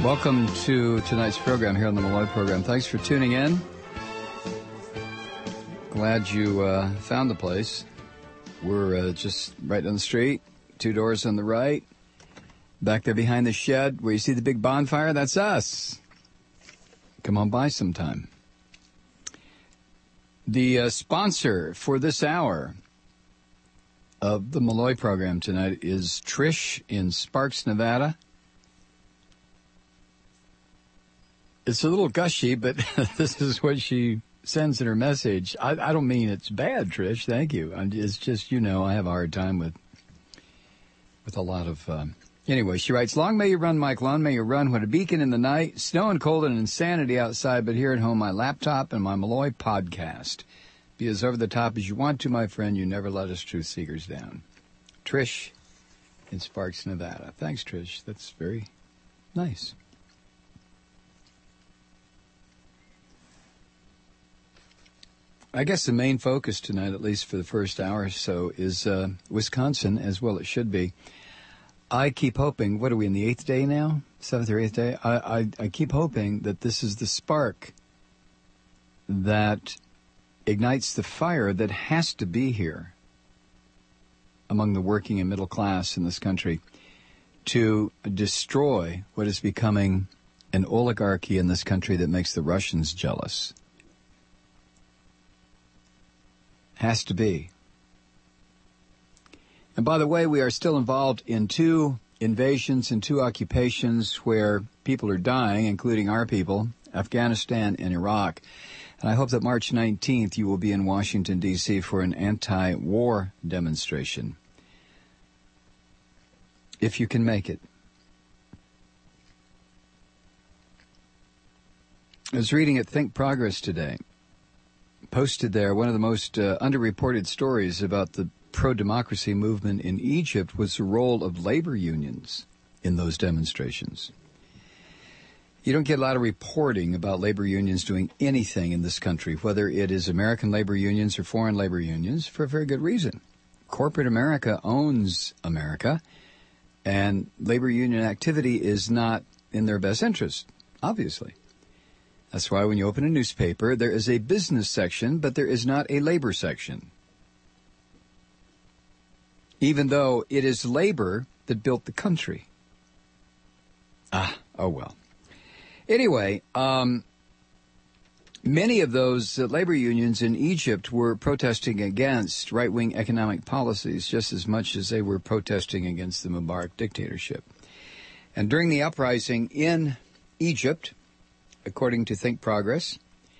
Welcome to tonight's program here on the Malloy program. Thanks for tuning in. Glad you found the place. We're just right down the street, 2 doors on the right. Back there behind the shed where you see the big bonfire, that's us. Come on by sometime. The sponsor for this hour of the Malloy program tonight is Trish in Sparks, Nevada. It's a little gushy, but this is what she sends in her message. I don't mean it's bad, Trish. Thank you. It's just, I have a hard time with a lot of... Anyway, she writes, long may you run, Mike. Long may you run. What a beacon in the night. Snow and cold and insanity outside, but here at home, my laptop and my Malloy podcast. Be as over the top as you want to, my friend. You never let us truth seekers down. Trish in Sparks, Nevada. Thanks, Trish. That's very nice. I guess the main focus tonight, at least for the first hour or so, is Wisconsin, as well it should be. I keep hoping, what are we in the 8th day now? 7th or 8th day? I keep hoping that this is the spark that ignites the fire that has to be here among the working and middle class in this country to destroy what is becoming an oligarchy in this country that makes the Russians jealous. Has to be. And by the way, we are still involved in 2 invasions and 2 occupations where people are dying, including our people, Afghanistan and Iraq. And I hope that March 19th you will be in Washington, D.C. for an anti-war demonstration. If you can make it. I was reading at Think Progress today. Posted there, one of the most underreported stories about the pro-democracy movement in Egypt was the role of labor unions in those demonstrations. You don't get a lot of reporting about labor unions doing anything in this country, whether it is American labor unions or foreign labor unions, for a very good reason. Corporate America owns America, and labor union activity is not in their best interest, obviously. That's why when you open a newspaper, there is a business section, but there is not a labor section. Even though it is labor that built the country. Oh well. Anyway, many of those labor unions in Egypt were protesting against right-wing economic policies just as much as they were protesting against the Mubarak dictatorship. And during the uprising in Egypt, according to Think Progress,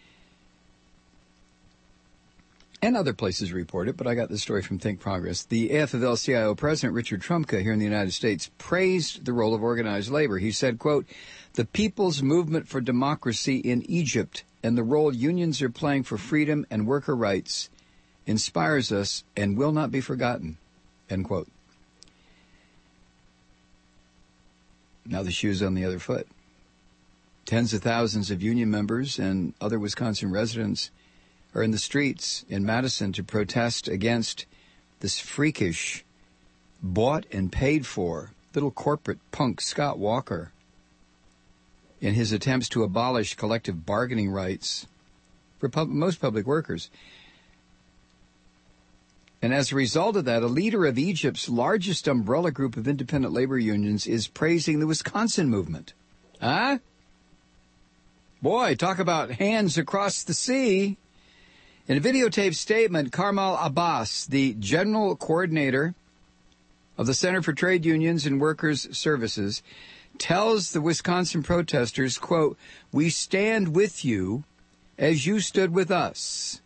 and other places report it, but I got this story from Think Progress, the AFL-CIO president, Richard Trumka, here in the United States, praised the role of organized labor. He said, quote, the People's Movement for Democracy in Egypt and the role unions are playing for freedom and worker rights inspires us and will not be forgotten, end quote. Now the shoe's on the other foot. Tens of thousands of union members and other Wisconsin residents are in the streets in Madison to protest against this freakish, bought and paid for little corporate punk Scott Walker in his attempts to abolish collective bargaining rights for most public workers. And as a result of that, a leader of Egypt's largest umbrella group of independent labor unions is praising the Wisconsin movement. Huh? Boy, talk about hands across the sea. In a videotaped statement, Karmal Abbas, the general coordinator of the Center for Trade Unions and Workers' Services, tells the Wisconsin protesters, quote, we stand with you as you stood with us,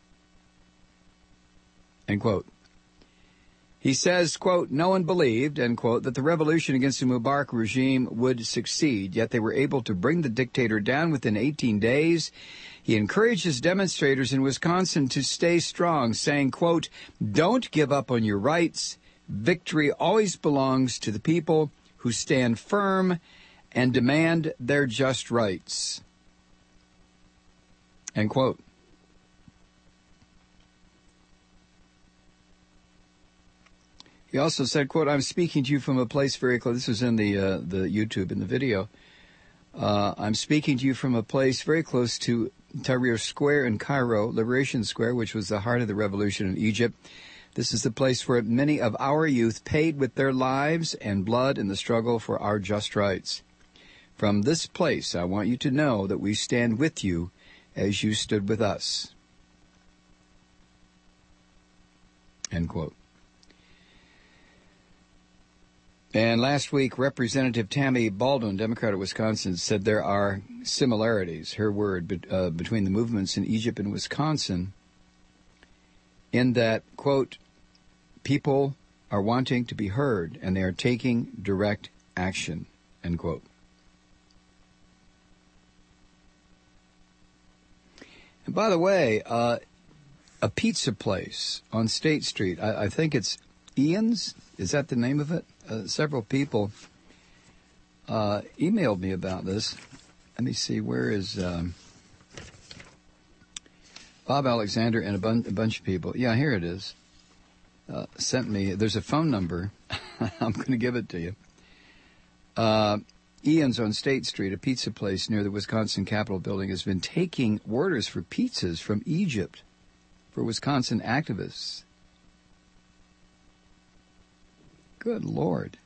end quote. He says, quote, no one believed, end quote, that the revolution against the Mubarak regime would succeed, yet they were able to bring the dictator down within 18 days. He encourages demonstrators in Wisconsin to stay strong, saying, quote, don't give up on your rights. Victory always belongs to the people who stand firm and demand their just rights, end quote. He also said, quote, I'm speaking to you from a place very close. This was in the YouTube, in the video. I'm speaking to you from a place very close to Tahrir Square in Cairo, Liberation Square, which was the heart of the revolution in Egypt. This is the place where many of our youth paid with their lives and blood in the struggle for our just rights. From this place, I want you to know that we stand with you as you stood with us. End quote. And last week, Representative Tammy Baldwin, Democrat of Wisconsin, said there are similarities, her word, between the movements in Egypt and Wisconsin, in that, quote, people are wanting to be heard and they are taking direct action, end quote. And by the way, a pizza place on State Street, I think it's Ian's, is that the name of it? Several people emailed me about this. Let me see, where is Bob Alexander and a bunch of people. Yeah, here it is. Sent me, there's a phone number. I'm going to give it to you. Ian's on State Street, a pizza place near the Wisconsin Capitol building, has been taking orders for pizzas from Egypt for Wisconsin activists. Good Lord.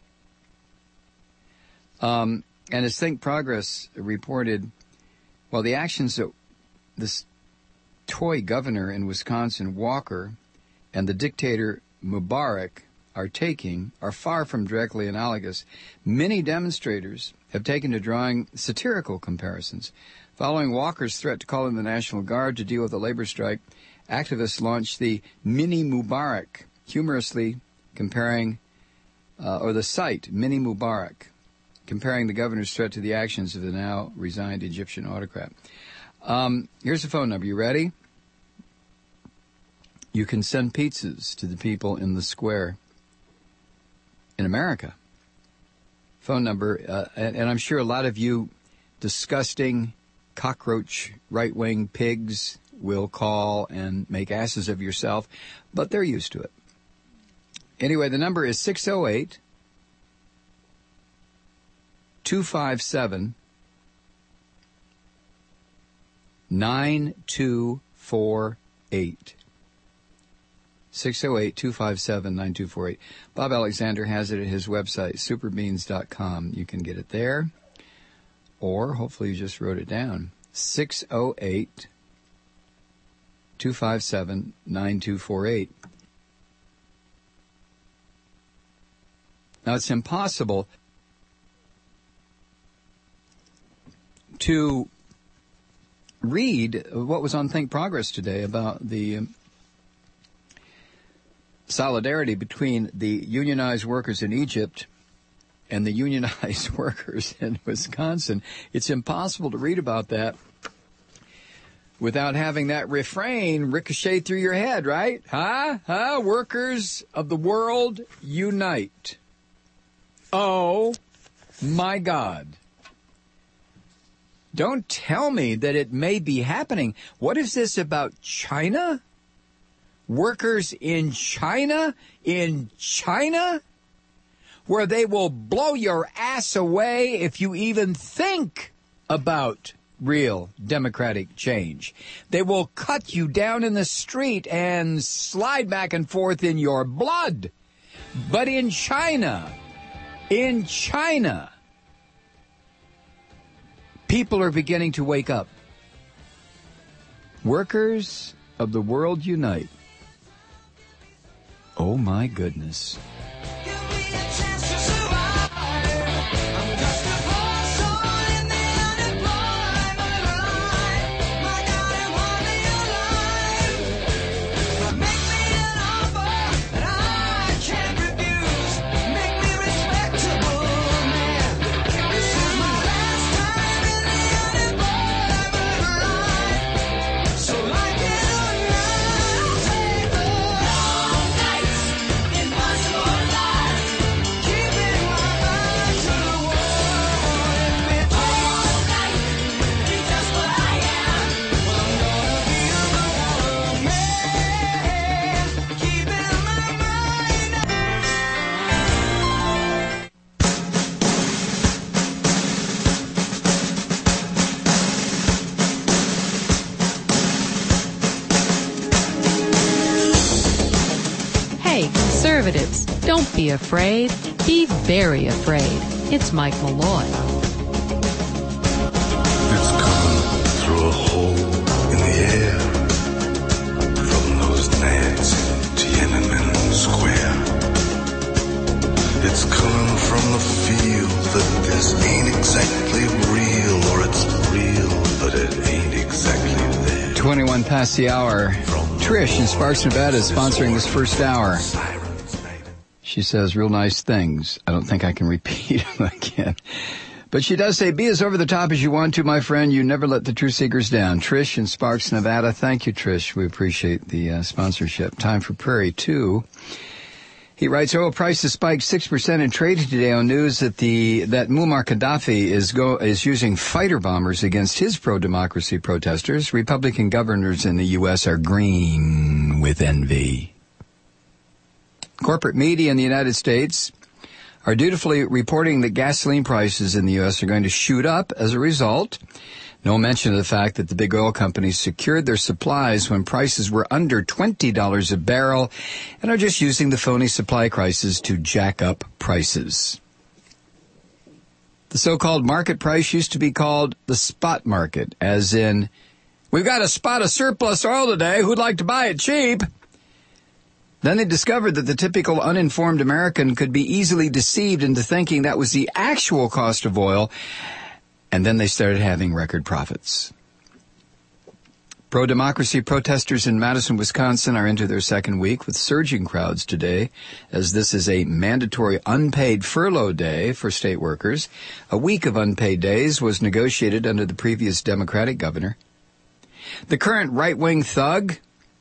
And as Think Progress reported, well, the actions that this toy governor in Wisconsin, Walker, and the dictator Mubarak are taking are far from directly analogous. Many demonstrators have taken to drawing satirical comparisons. Following Walker's threat to call in the National Guard to deal with the labor strike, activists launched the Mini Mubarak, humorously comparing or the site, Mini Mubarak, comparing the governor's threat to the actions of the now resigned Egyptian autocrat. Here's the phone number. You ready? You can send pizzas to the people in the square in America. Phone number, and I'm sure a lot of you disgusting, cockroach, right-wing pigs will call and make asses of yourself, but they're used to it. Anyway, the number is 608-257-9248. 608-257-9248. Bob Alexander has it at his website, superbeans.com. You can get it there, or hopefully you just wrote it down. 608-257-9248. Now, it's impossible to read what was on Think Progress today about the solidarity between the unionized workers in Egypt and the unionized workers in Wisconsin. It's impossible to read about that without having that refrain ricochet through your head, right? Huh? Workers of the world, unite. Oh, my God. Don't tell me that it may be happening. What is this about China? Workers in China? In China? Where they will blow your ass away if you even think about real democratic change. They will cut you down in the street and slide back and forth in your blood. But in China, people are beginning to wake up. Workers of the world unite. Oh my goodness. conservatives. Don't be afraid. Be very afraid. It's Mike Malloy. It's coming through a hole in the air from those nags in Tiananmen Square. It's coming from the feel that this ain't exactly real, or it's real, but it ain't exactly there. 21 past the hour. Trish in Sparks, Nevada is sponsoring this first hour. She says real nice things. I don't think I can repeat them again. But she does say, be as over the top as you want to, my friend. You never let the truth seekers down. Trish in Sparks, Nevada. Thank you, Trish. We appreciate the sponsorship. Time for Prairie 2. He writes, oil prices spiked 6% in trading today on news that Muammar Gaddafi is using fighter bombers against his pro-democracy protesters. Republican governors in the U.S. are green with envy. Corporate media in the United States are dutifully reporting that gasoline prices in the U.S. are going to shoot up as a result. No mention of the fact that the big oil companies secured their supplies when prices were under $20 a barrel and are just using the phony supply crisis to jack up prices. The so-called market price used to be called the spot market, as in, we've got a spot of surplus oil today, who'd like to buy it cheap? Then they discovered that the typical uninformed American could be easily deceived into thinking that was the actual cost of oil, and then they started having record profits. Pro-democracy protesters in Madison, Wisconsin are into their second week with surging crowds today, as this is a mandatory unpaid furlough day for state workers. A week of unpaid days was negotiated under the previous Democratic governor. The current right-wing thug,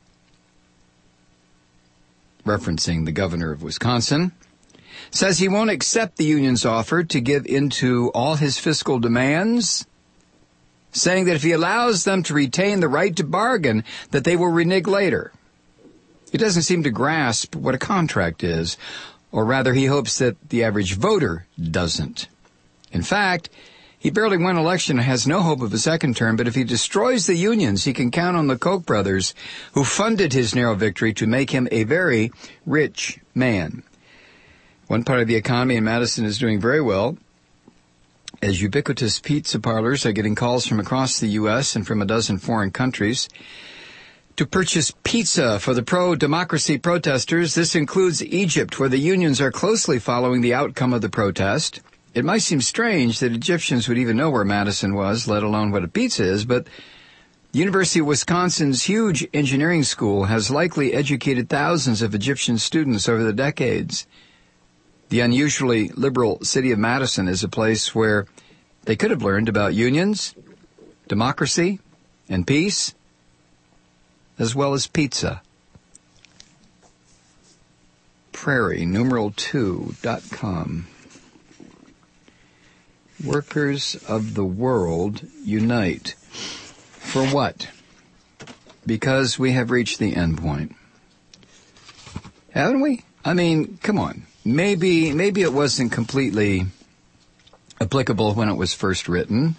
referencing the governor of Wisconsin, says he won't accept the union's offer to give in to all his fiscal demands, saying that if he allows them to retain the right to bargain, that they will renege later. He doesn't seem to grasp what a contract is, or rather he hopes that the average voter doesn't. In fact, he barely won election and has no hope of a second term, but if he destroys the unions, he can count on the Koch brothers, who funded his narrow victory, to make him a very rich man. One part of the economy in Madison is doing very well, as ubiquitous pizza parlors are getting calls from across the U.S. and from a dozen foreign countries to purchase pizza for the pro-democracy protesters. This includes Egypt, where the unions are closely following the outcome of the protest. It might seem strange that Egyptians would even know where Madison was, let alone what a pizza is, but the University of Wisconsin's huge engineering school has likely educated thousands of Egyptian students over the decades. The unusually liberal city of Madison is a place where they could have learned about unions, democracy, and peace, as well as pizza. Prairie2.com. Workers of the world unite. For what? Because we have reached the end point. Haven't we? I mean, come on. Maybe it wasn't completely applicable when it was first written.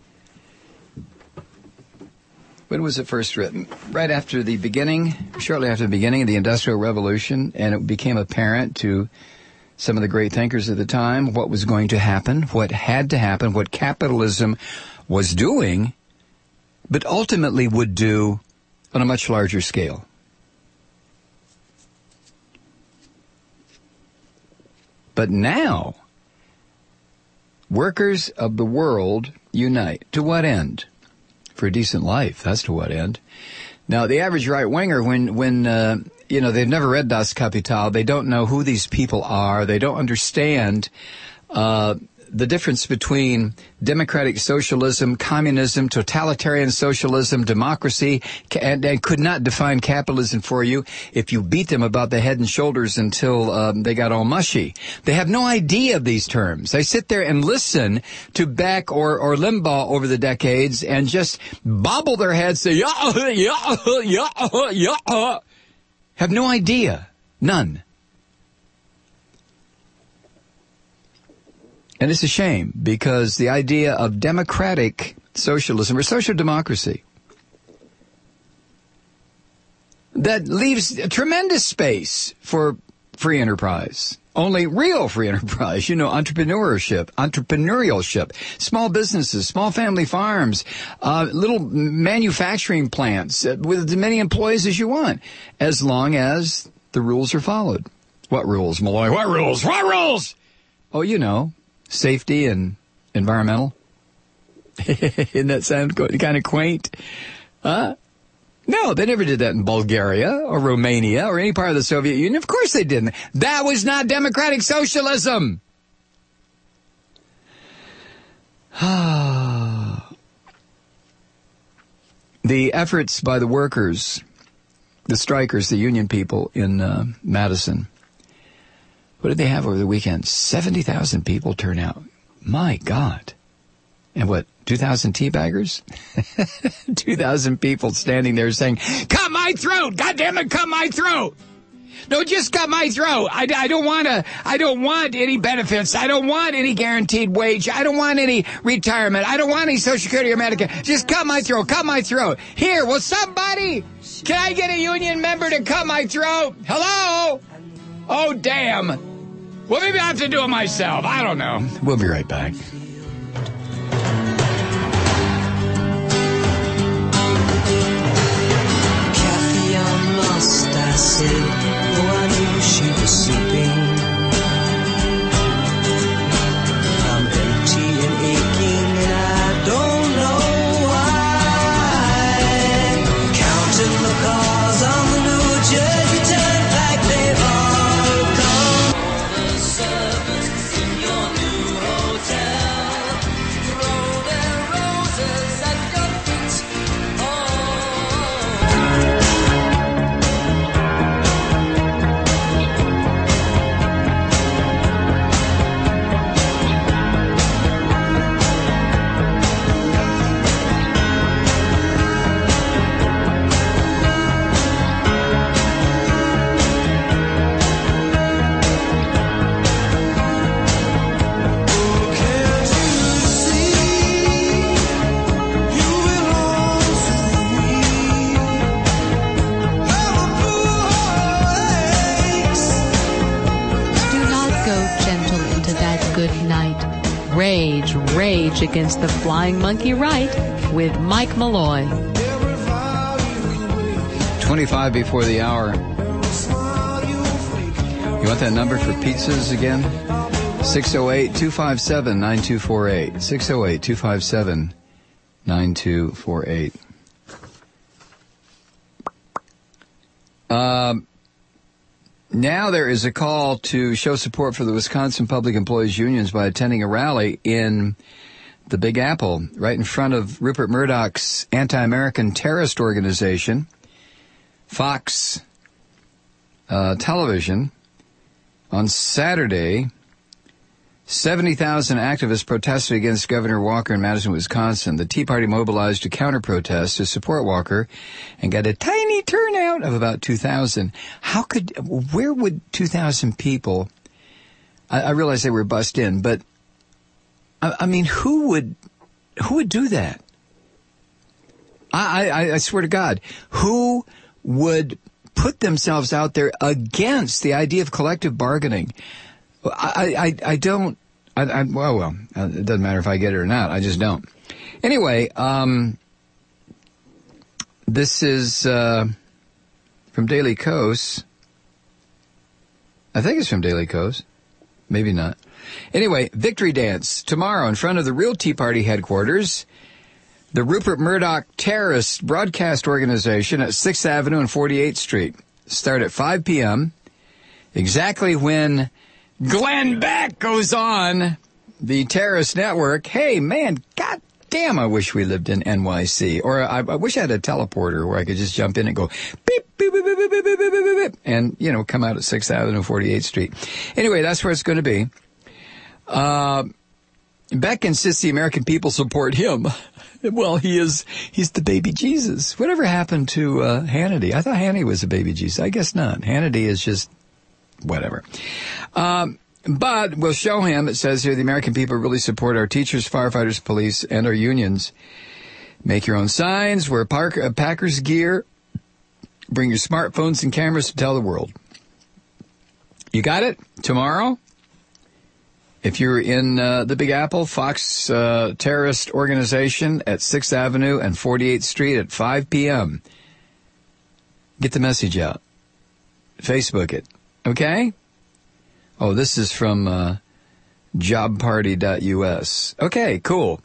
When was it first written? Right after the beginning, shortly after the beginning of the Industrial Revolution, and it became apparent to some of the great thinkers of the time what was going to happen, what had to happen, what capitalism was doing, but ultimately would do on a much larger scale. But now, workers of the world unite. To what end? For a decent life. That's to what end. Now, the average right-winger, when they've never read Das Kapital, they don't know who these people are, they don't understand the difference between democratic socialism, communism, totalitarian socialism, democracy, and could not define capitalism for you if you beat them about the head and shoulders until they got all mushy. They have no idea of these terms. They sit there and listen to Beck or Limbaugh over the decades and just bobble their heads, say, have no idea. None. And it's a shame, because the idea of democratic socialism or social democracy that leaves a tremendous space for free enterprise. Only real free enterprise, entrepreneurship, small businesses, small family farms, little manufacturing plants with as many employees as you want, as long as the rules are followed. What rules, Malloy? What rules? What rules? Oh, safety and environmental. Doesn't that sound kind of quaint? Huh? No, they never did that in Bulgaria or Romania or any part of the Soviet Union. Of course they didn't. That was not democratic socialism. The efforts by the workers, the strikers, the union people in Madison. What did they have over the weekend? 70,000 people turn out. My God. And what, 2,000 teabaggers? 2,000 people standing there saying, cut my throat! God damn it, cut my throat! No, just cut my throat. I don't want any benefits. I don't want any guaranteed wage. I don't want any retirement. I don't want any Social Security or Medicare. Just cut my throat. Cut my throat. Here, will somebody, can I get a union member to cut my throat? Hello? Oh, damn. Well, maybe I have to do it myself. I don't know. We'll be right back. I said, oh, I knew she was sleeping. I'm empty and aching, and I don't know why. Counting the cars on the New Jersey Turnpike, they've all gone. The servants in your new hotel throw their roses at your feet. Rage against the flying monkey right with Mike Malloy. 25 before the hour. You want that number for pizzas again? 608-257-9248. 608-257-9248. Now there is a call to show support for the Wisconsin Public Employees Unions by attending a rally in the Big Apple, right in front of Rupert Murdoch's anti-American terrorist organization, Fox Television. On Saturday, 70,000 activists protested against Governor Walker in Madison, Wisconsin. The Tea Party mobilized to counter-protest to support Walker and got a tiny turnout of about 2,000. Where would 2,000 people, I realize they were bussed in, but I mean, who would do that? I swear to God, who would put themselves out there against the idea of collective bargaining? It doesn't matter if I get it or not. I just don't. Anyway, this is from Daily Kos. I think it's from Daily Kos. Maybe not. Anyway, victory dance tomorrow in front of the real Tea Party headquarters, the Rupert Murdoch Terrorist Broadcast Organization at 6th Avenue and 48th Street. Start at 5 p.m., exactly when Glenn Beck goes on the terrorist network. Hey, man, God damn, I wish we lived in NYC. Or I wish I had a teleporter where I could just jump in and go beep, beep, beep, beep, beep, beep, beep, beep, beep, and, come out at 6th Avenue, 48th Street. Anyway, that's where it's going to be. Beck insists the American people support him. Well, he's the baby Jesus. Whatever happened to Hannity? I thought Hannity was a baby Jesus. I guess not. Hannity is just whatever. But we'll show him, it says here, the American people really support our teachers, firefighters, police, and our unions. Make your own signs, wear Packers gear, bring your smartphones and cameras to tell the world. You got it? Tomorrow? If you're in the Big Apple, Fox terrorist organization at 6th Avenue and 48th Street at 5 p.m. Get the message out. Facebook it. Okay? Oh, this is from jobparty.us. Okay, cool.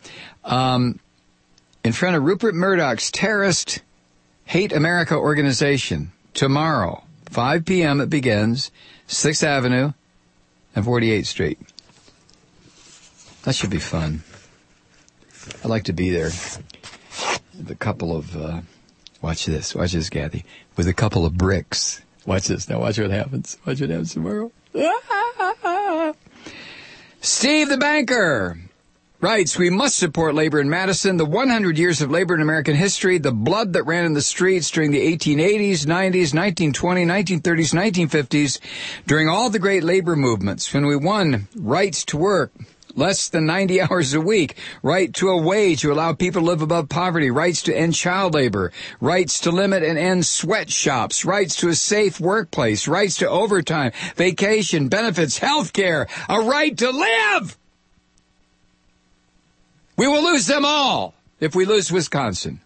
In front of Rupert Murdoch's terrorist Hate America organization. Tomorrow, 5 p.m. it begins, 6th Avenue and 48th Street. That should be fun. I'd like to be there with a couple of, watch this, Kathy, with a couple of bricks. Watch this, now watch what happens. Watch what happens tomorrow. Steve the Banker writes, we must support labor in Madison. The 100 years of labor in American history, the blood that ran in the streets during the 1880s, 90s, 1920s, 1930s, 1950s, during all the great labor movements, when we won rights to work less than 90 hours a week, right to a wage to allow people to live above poverty, rights to end child labor, rights to limit and end sweatshops, rights to a safe workplace, rights to overtime, vacation, benefits, health care, a right to live. We will lose them all if we lose Wisconsin.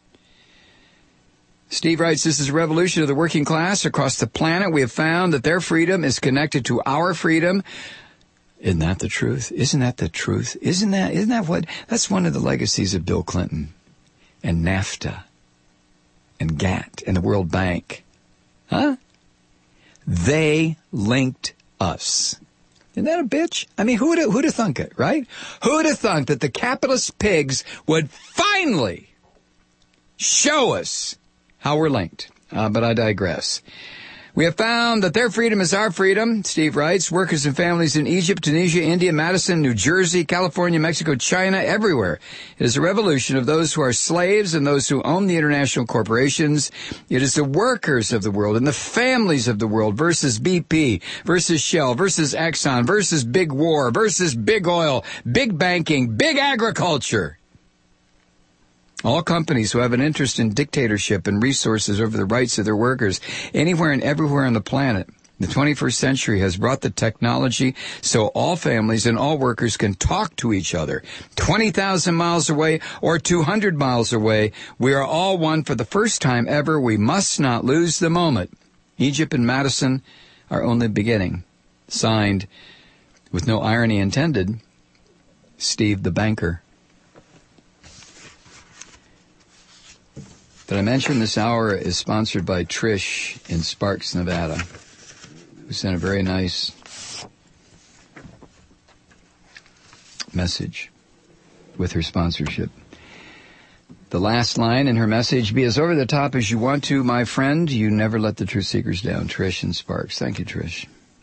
Steve writes, this is a revolution of the working class across the planet. We have found that their freedom is connected to our freedom. Isn't that the truth? Isn't that the truth? Isn't that what? That's one of the legacies of Bill Clinton and NAFTA and GATT and the World Bank. Huh? They linked us. Isn't that a bitch? I mean, who'd have thunk it, right? Who'd have thunk that the capitalist pigs would finally show us how we're linked? But I digress. We have found that their freedom is our freedom, Steve writes. Workers and families in Egypt, Tunisia, India, Madison, New Jersey, California, Mexico, China, everywhere. It is a revolution of those who are slaves and those who own the international corporations. It is the workers of the world and the families of the world versus BP, versus Shell, versus Exxon, versus big war, versus big oil, big banking, big agriculture. All companies who have an interest in dictatorship and resources over the rights of their workers anywhere and everywhere on the planet. The 21st century has brought the technology so all families and all workers can talk to each other. 20,000 miles away or 200 miles away, we are all one for the first time ever. We must not lose the moment. Egypt and Madison are only beginning. Signed, with no irony intended, Steve the Banker. Did I mention this hour is sponsored by Trish in Sparks, Nevada, who sent a very nice message with her sponsorship. The last line in her message, be as over the top as you want to, my friend. You never let the truth seekers down. Trish in Sparks. Thank you, Trish.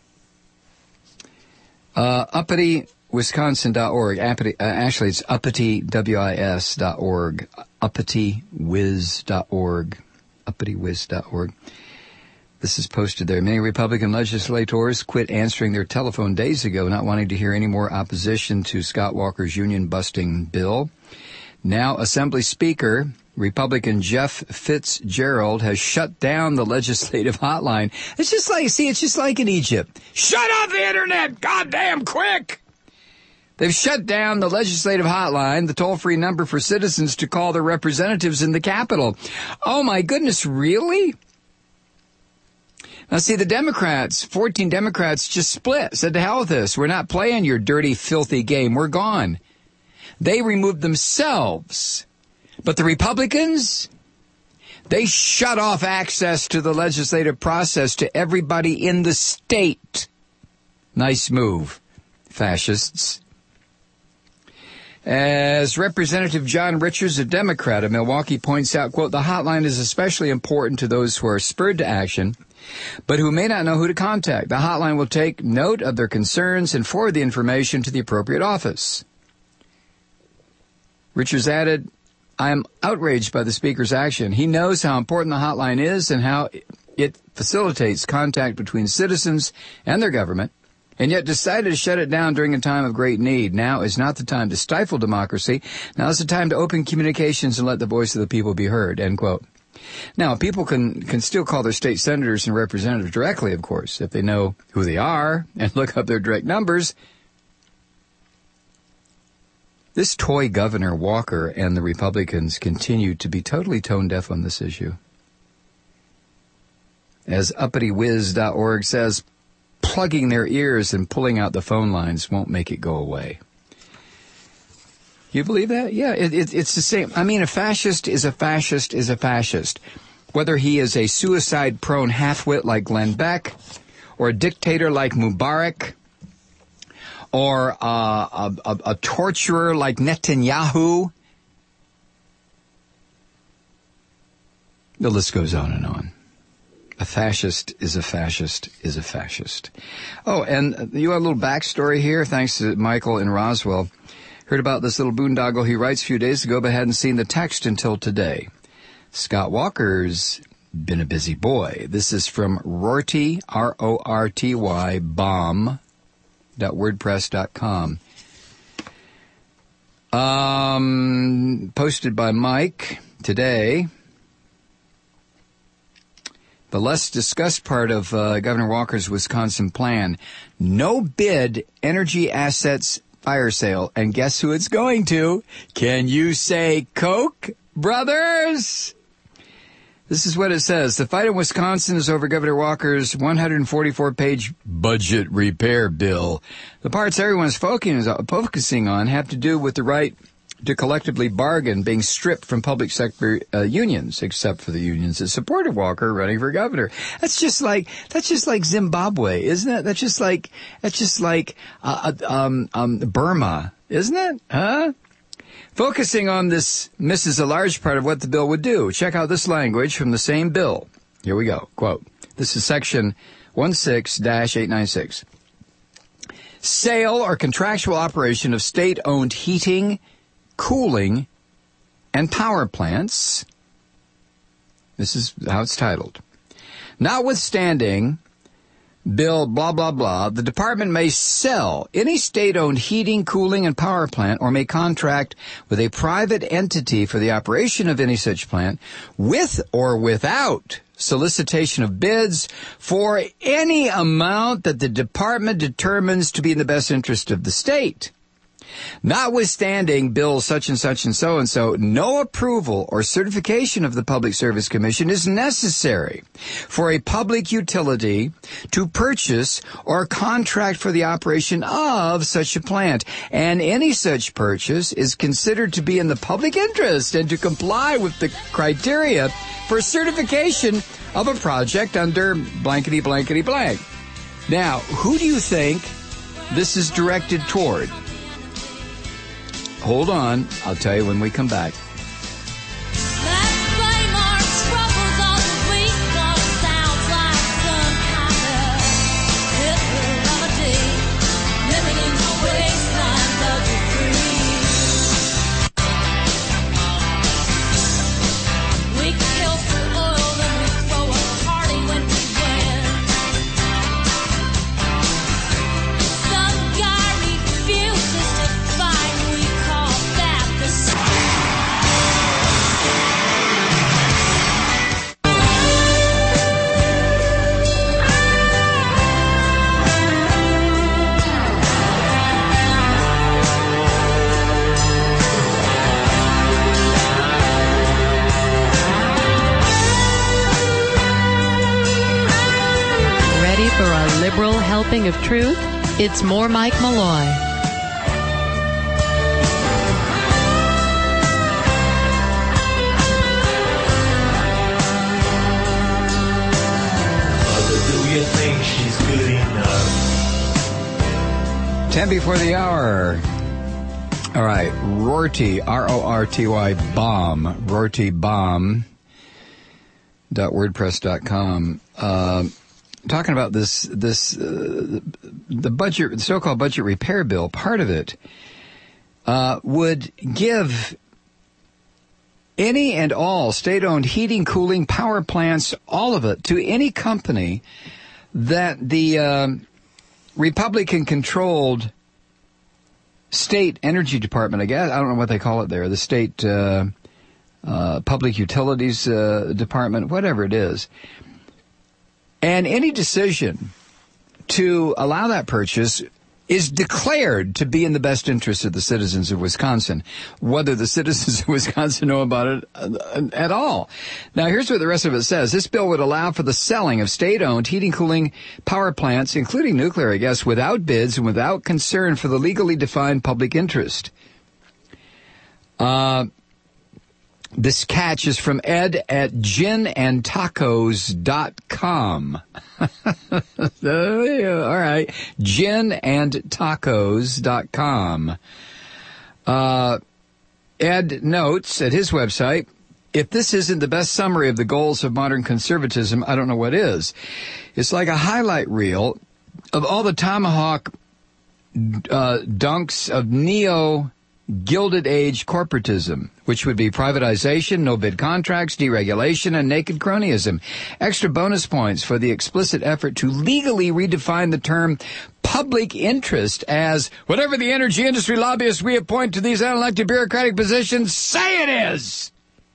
UppityWisconsin.org. Actually, it's uppitywis.org. Uppitywis.org. Uppitywis.org. This is posted there. Many Republican legislators quit answering their telephone days ago, not wanting to hear any more opposition to Scott Walker's union-busting bill. Now, Assembly Speaker, Republican Jeff Fitzgerald, has shut down the legislative hotline. It's just like in Egypt. Shut off the internet, goddamn quick! They've shut down the legislative hotline, the toll-free number for citizens to call their representatives in the Capitol. Oh, my goodness, really? Now, see, the Democrats, 14 Democrats, just split, said to hell with this. We're not playing your dirty, filthy game. We're gone. They removed themselves. But the Republicans, they shut off access to the legislative process to everybody in the state. Nice move, fascists. As Representative John Richards, a Democrat of Milwaukee, points out, quote, the hotline is especially important to those who are spurred to action, but who may not know who to contact. The hotline will take note of their concerns and forward the information to the appropriate office. Richards added, I am outraged by the Speaker's action. He knows how important the hotline is and how it facilitates contact between citizens and their government, and yet decided to shut it down during a time of great need. Now is not the time to stifle democracy. Now is the time to open communications and let the voice of the people be heard, end quote. Now, people can still call their state senators and representatives directly, of course, if they know who they are and look up their direct numbers. This toy Governor Walker and the Republicans continue to be totally tone deaf on this issue. As uppitywhiz.org says, plugging their ears and pulling out the phone lines won't make it go away. You believe that? Yeah, it's the same. I mean, a fascist is a fascist is a fascist. Whether he is a suicide-prone halfwit like Glenn Beck, or a dictator like Mubarak, or a torturer like Netanyahu. The list goes on and on. A fascist is a fascist is a fascist. Oh, and you have a little backstory here, thanks to Michael in Roswell. Heard about this little boondoggle, he writes, a few days ago, but hadn't seen the text until today. Scott Walker's been a busy boy. This is from Rorty, R-O-R-T-Y, bomb.wordpress.com. Posted by Mike today. The less discussed part of Governor Walker's Wisconsin plan. No bid energy assets fire sale. And guess who it's going to? Can you say Koch brothers? This is what it says. The fight in Wisconsin is over Governor Walker's 144-page budget repair bill. The parts everyone's focusing on have to do with the right to collectively bargain being stripped from public sector unions, except for the unions that supported Walker running for governor. That's just like Zimbabwe, isn't it? That's just like Burma, isn't it? Huh? Focusing on this misses a large part of what the bill would do. Check out this language from the same bill. Here we go. Quote. This is section 16-896. Sale or contractual operation of state-owned heating, cooling, and power plants. This is how it's titled. Notwithstanding Bill blah, blah, blah, the department may sell any state-owned heating, cooling, and power plant or may contract with a private entity for the operation of any such plant with or without solicitation of bids for any amount that the department determines to be in the best interest of the state. Notwithstanding Bill such and such and so, no approval or certification of the Public Service Commission is necessary for a public utility to purchase or contract for the operation of such a plant, and any such purchase is considered to be in the public interest and to comply with the criteria for certification of a project under blankety blankety blank. Now, who do you think this is directed toward? Hold on. I'll tell you when we come back. Helping of truth, it's more Mike Malloy. Mother, do you think she's good enough? 10 before the hour. All right, Rorty, R-O-R-T-Y, bomb, Rorty, bomb.wordpress.com. Talking about the budget, the so-called budget repair bill, part of it would give any and all state-owned heating, cooling, power plants, all of it, to any company that the Republican-controlled state energy department, I guess, I don't know what they call it there, the state public utilities department, whatever it is. And any decision to allow that purchase is declared to be in the best interest of the citizens of Wisconsin, whether the citizens of Wisconsin know about it at all. Now, here's what the rest of it says. This bill would allow for the selling of state-owned heating, cooling power plants, including nuclear, I guess, without bids and without concern for the legally defined public interest. This catch is from Ed at ginandtacos.com. All right. Ginandtacos.com. Ed notes at his website, if this isn't the best summary of the goals of modern conservatism, I don't know what is. It's like a highlight reel of all the tomahawk dunks of Gilded Age corporatism, which would be privatization, no-bid contracts, deregulation, and naked cronyism. Extra bonus points for the explicit effort to legally redefine the term public interest as whatever the energy industry lobbyists we appoint to these unelected bureaucratic positions say it is.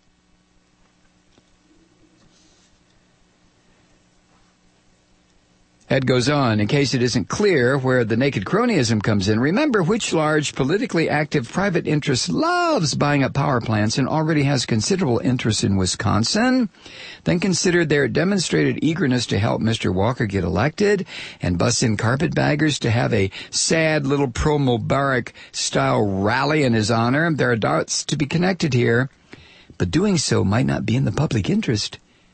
Ed goes on, in case it isn't clear where the naked cronyism comes in, remember which large politically active private interest loves buying up power plants and already has considerable interest in Wisconsin. Then consider their demonstrated eagerness to help Mr. Walker get elected and bus in carpetbaggers to have a sad little pro-Mubarak style rally in his honor. There are dots to be connected here, but doing so might not be in the public interest.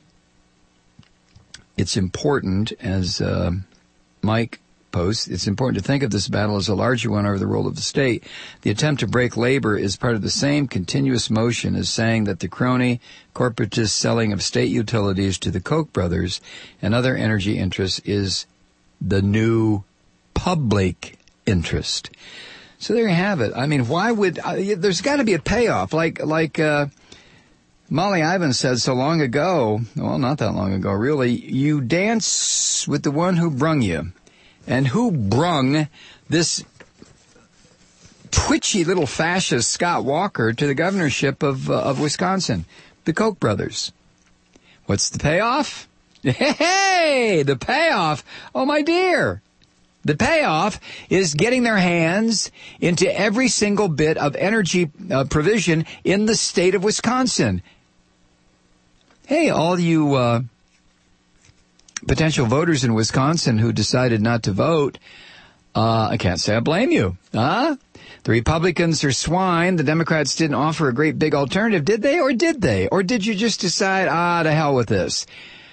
It's important, as Mike posts, it's important to think of this battle as a larger one over the role of the state. The attempt to break labor is part of the same continuous motion as saying that the crony, corporatist selling of state utilities to the Koch brothers and other energy interests is the new public interest. So there you have it. I mean, why would there's got to be a payoff, like Molly Ivins said so long ago, well, not that long ago, really, you dance with the one who brung you. And who brung this twitchy little fascist Scott Walker to the governorship of Wisconsin? The Koch brothers. What's the payoff? Hey, the payoff. Oh, my dear. The payoff is getting their hands into every single bit of energy provision in the state of Wisconsin. Hey, all you potential voters in Wisconsin who decided not to vote, I can't say I blame you. The Republicans are swine. The Democrats didn't offer a great big alternative, did they? Or did they? Or did you just decide, to hell with this?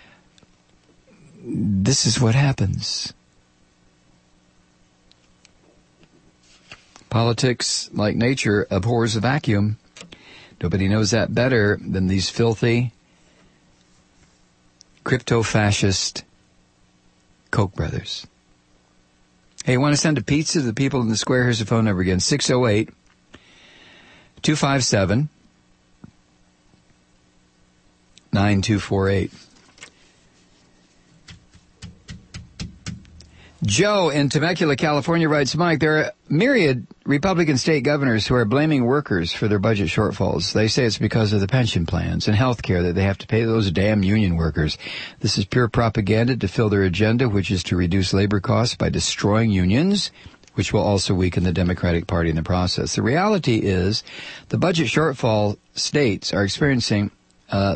This is what happens. Politics, like nature, abhors a vacuum. Nobody knows that better than these filthy crypto-fascist Koch brothers. Hey, you want to send a pizza to the people in the square? Here's the phone number again, 608-257-9248. Joe in Temecula, California writes, Mike, there are myriad Republican state governors who are blaming workers for their budget shortfalls. They say it's because of the pension plans and health care that they have to pay those damn union workers. This is pure propaganda to fill their agenda, which is to reduce labor costs by destroying unions, which will also weaken the Democratic Party in the process. The reality is the budget shortfalls that states are experiencing are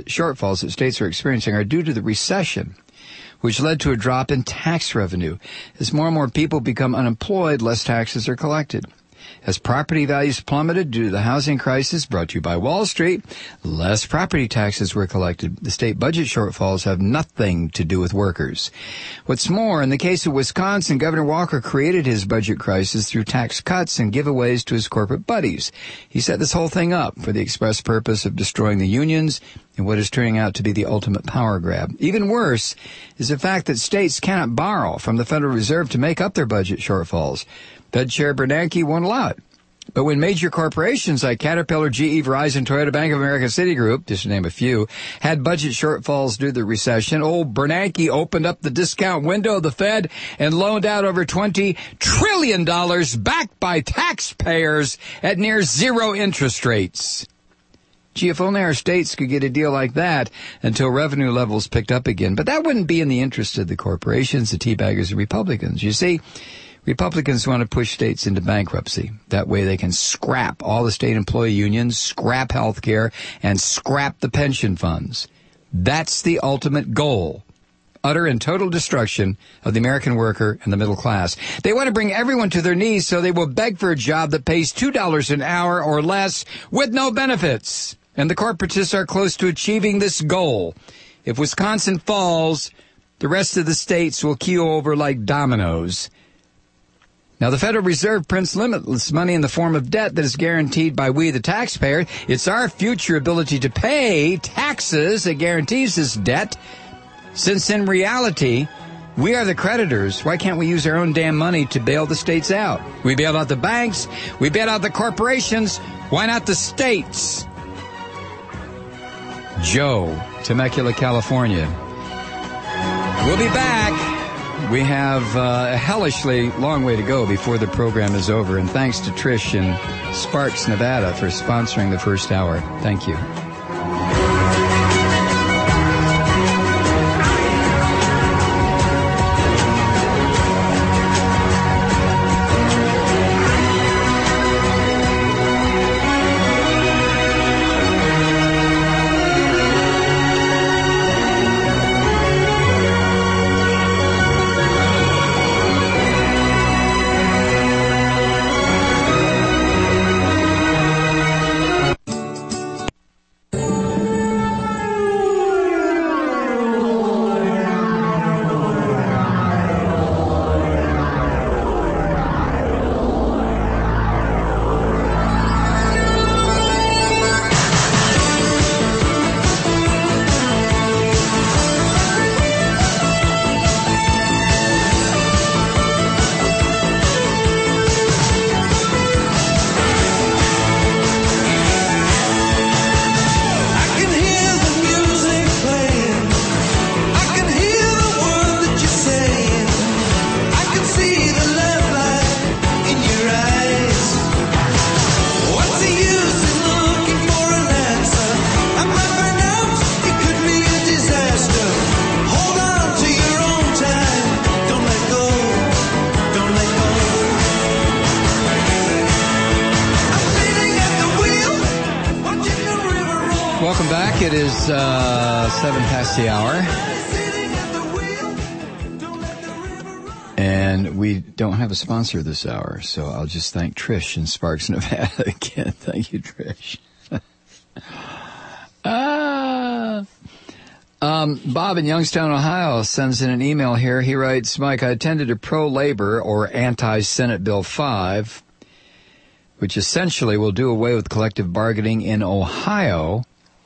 due to the recession, which led to a drop in tax revenue. As more and more people become unemployed, less taxes are collected. As property values plummeted due to the housing crisis brought to you by Wall Street, less property taxes were collected. The state budget shortfalls have nothing to do with workers. What's more, in the case of Wisconsin, Governor Walker created his budget crisis through tax cuts and giveaways to his corporate buddies. He set this whole thing up for the express purpose of destroying the unions in what is turning out to be the ultimate power grab. Even worse is the fact that states cannot borrow from the Federal Reserve to make up their budget shortfalls. Fed Chair Bernanke won't allow it. But when major corporations like Caterpillar, GE, Verizon, Toyota, Bank of America, Citigroup, just to name a few, had budget shortfalls due to the recession, old Bernanke opened up the discount window of the Fed and loaned out over $20 trillion backed by taxpayers at near zero interest rates. Gee, if only our states could get a deal like that until revenue levels picked up again. But that wouldn't be in the interest of the corporations, the teabaggers, and Republicans. You see, Republicans want to push states into bankruptcy. That way they can scrap all the state employee unions, scrap health care, and scrap the pension funds. That's the ultimate goal. Utter and total destruction of the American worker and the middle class. They want to bring everyone to their knees so they will beg for a job that pays $2 an hour or less with no benefits. And the corporatists are close to achieving this goal. If Wisconsin falls, the rest of the states will keel over like dominoes. Now, the Federal Reserve prints limitless money in the form of debt that is guaranteed by we, the taxpayer. It's our future ability to pay taxes that guarantees this debt. Since in reality, we are the creditors, why can't we use our own damn money to bail the states out? We bailed out the banks. We bailed out the corporations. Why not the states? Joe, Temecula, California. We'll be back. We have a hellishly long way to go before the program is over. And thanks to Trish in Sparks, Nevada for sponsoring the first hour. Thank you. It is 7 past the hour, and we don't have a sponsor this hour, so I'll just thank Trish in Sparks, Nevada again. Thank you, Trish. Bob in Youngstown, Ohio sends in an email here. He writes, Mike, I attended a pro-labor or anti-Senate Bill 5, which essentially will do away with collective bargaining in Ohio,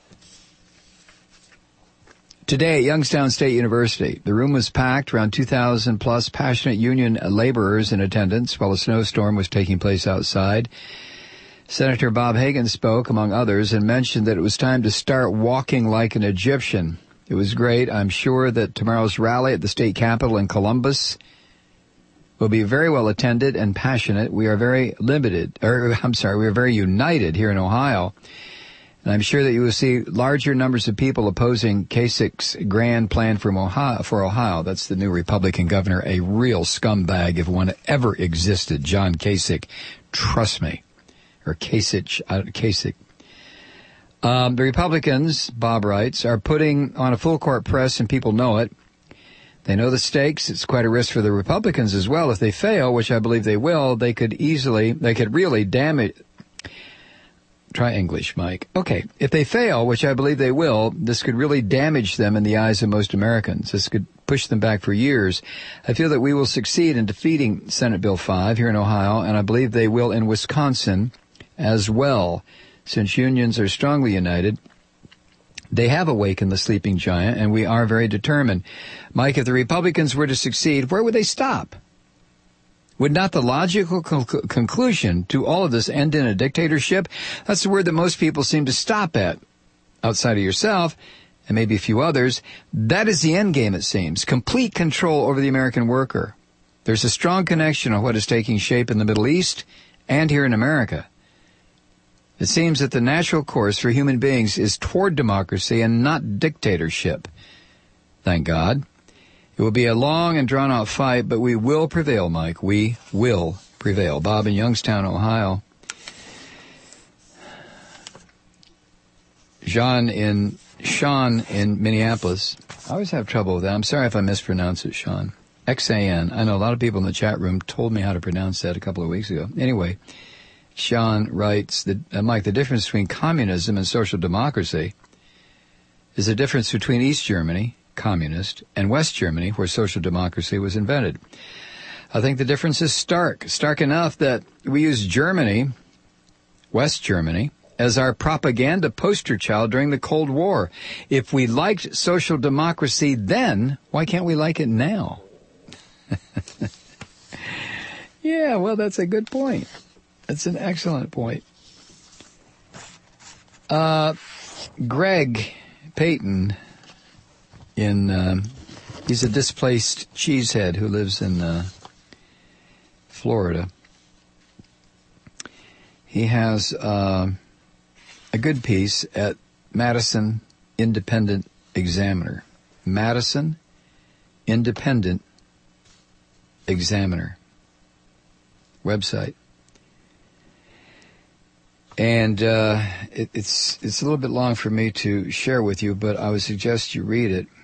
today at Youngstown State University. The room was packed, around 2,000 plus passionate union laborers in attendance while a snowstorm was taking place outside. Senator Bob Hagan spoke, among others, and mentioned that it was time to start walking like an Egyptian. It was great. I'm sure that tomorrow's rally at the state capitol in Columbus will be very well attended and passionate. We are very we are very united here in Ohio. And I'm sure that you will see larger numbers of people opposing Kasich's grand plan for Ohio. That's the new Republican governor, a real scumbag if one ever existed. John Kasich, trust me. Or Kasich. The Republicans, Bob writes, are putting on a full court press, and people know it. They know the stakes. It's quite a risk for the Republicans as well. If they fail, which I believe they will, they could really damage. Try English, Mike. Okay. If they fail, which I believe they will, this could really damage them in the eyes of most Americans. This could push them back for years. I feel that we will succeed in defeating Senate Bill 5 here in Ohio, and I believe they will in Wisconsin as well. Since unions are strongly united, they have awakened the sleeping giant, and we are very determined. Mike, if the Republicans were to succeed, where would they stop? Would not the logical conclusion to all of this end in a dictatorship? That's the word that most people seem to stop at, outside of yourself and maybe a few others. That is the end game, it seems. Complete control over the American worker. There's a strong connection on what is taking shape in the Middle East and here in America. It seems that the natural course for human beings is toward democracy and not dictatorship. Thank God. It will be a long and drawn-out fight, but we will prevail, Mike. We will prevail. Bob in Youngstown, Ohio. Sean in Minneapolis. I always have trouble with that. I'm sorry if I mispronounce it, Sean. XAN. I know a lot of people in the chat room told me how to pronounce that a couple of weeks ago. Anyway, Sean writes, Mike, the difference between communism and social democracy is the difference between East Germany, communist, and West Germany, where social democracy was invented. I think the difference is stark enough that we use Germany, West Germany, as our propaganda poster child during the Cold War. If we liked social democracy then, why can't we like it now? Yeah, well, that's a good point. That's an excellent point. Greg Payton, he's a displaced cheesehead who lives in Florida. He has a good piece at Madison Independent Examiner. Madison Independent Examiner website. And it's a little bit long for me to share with you, but I would suggest you read it.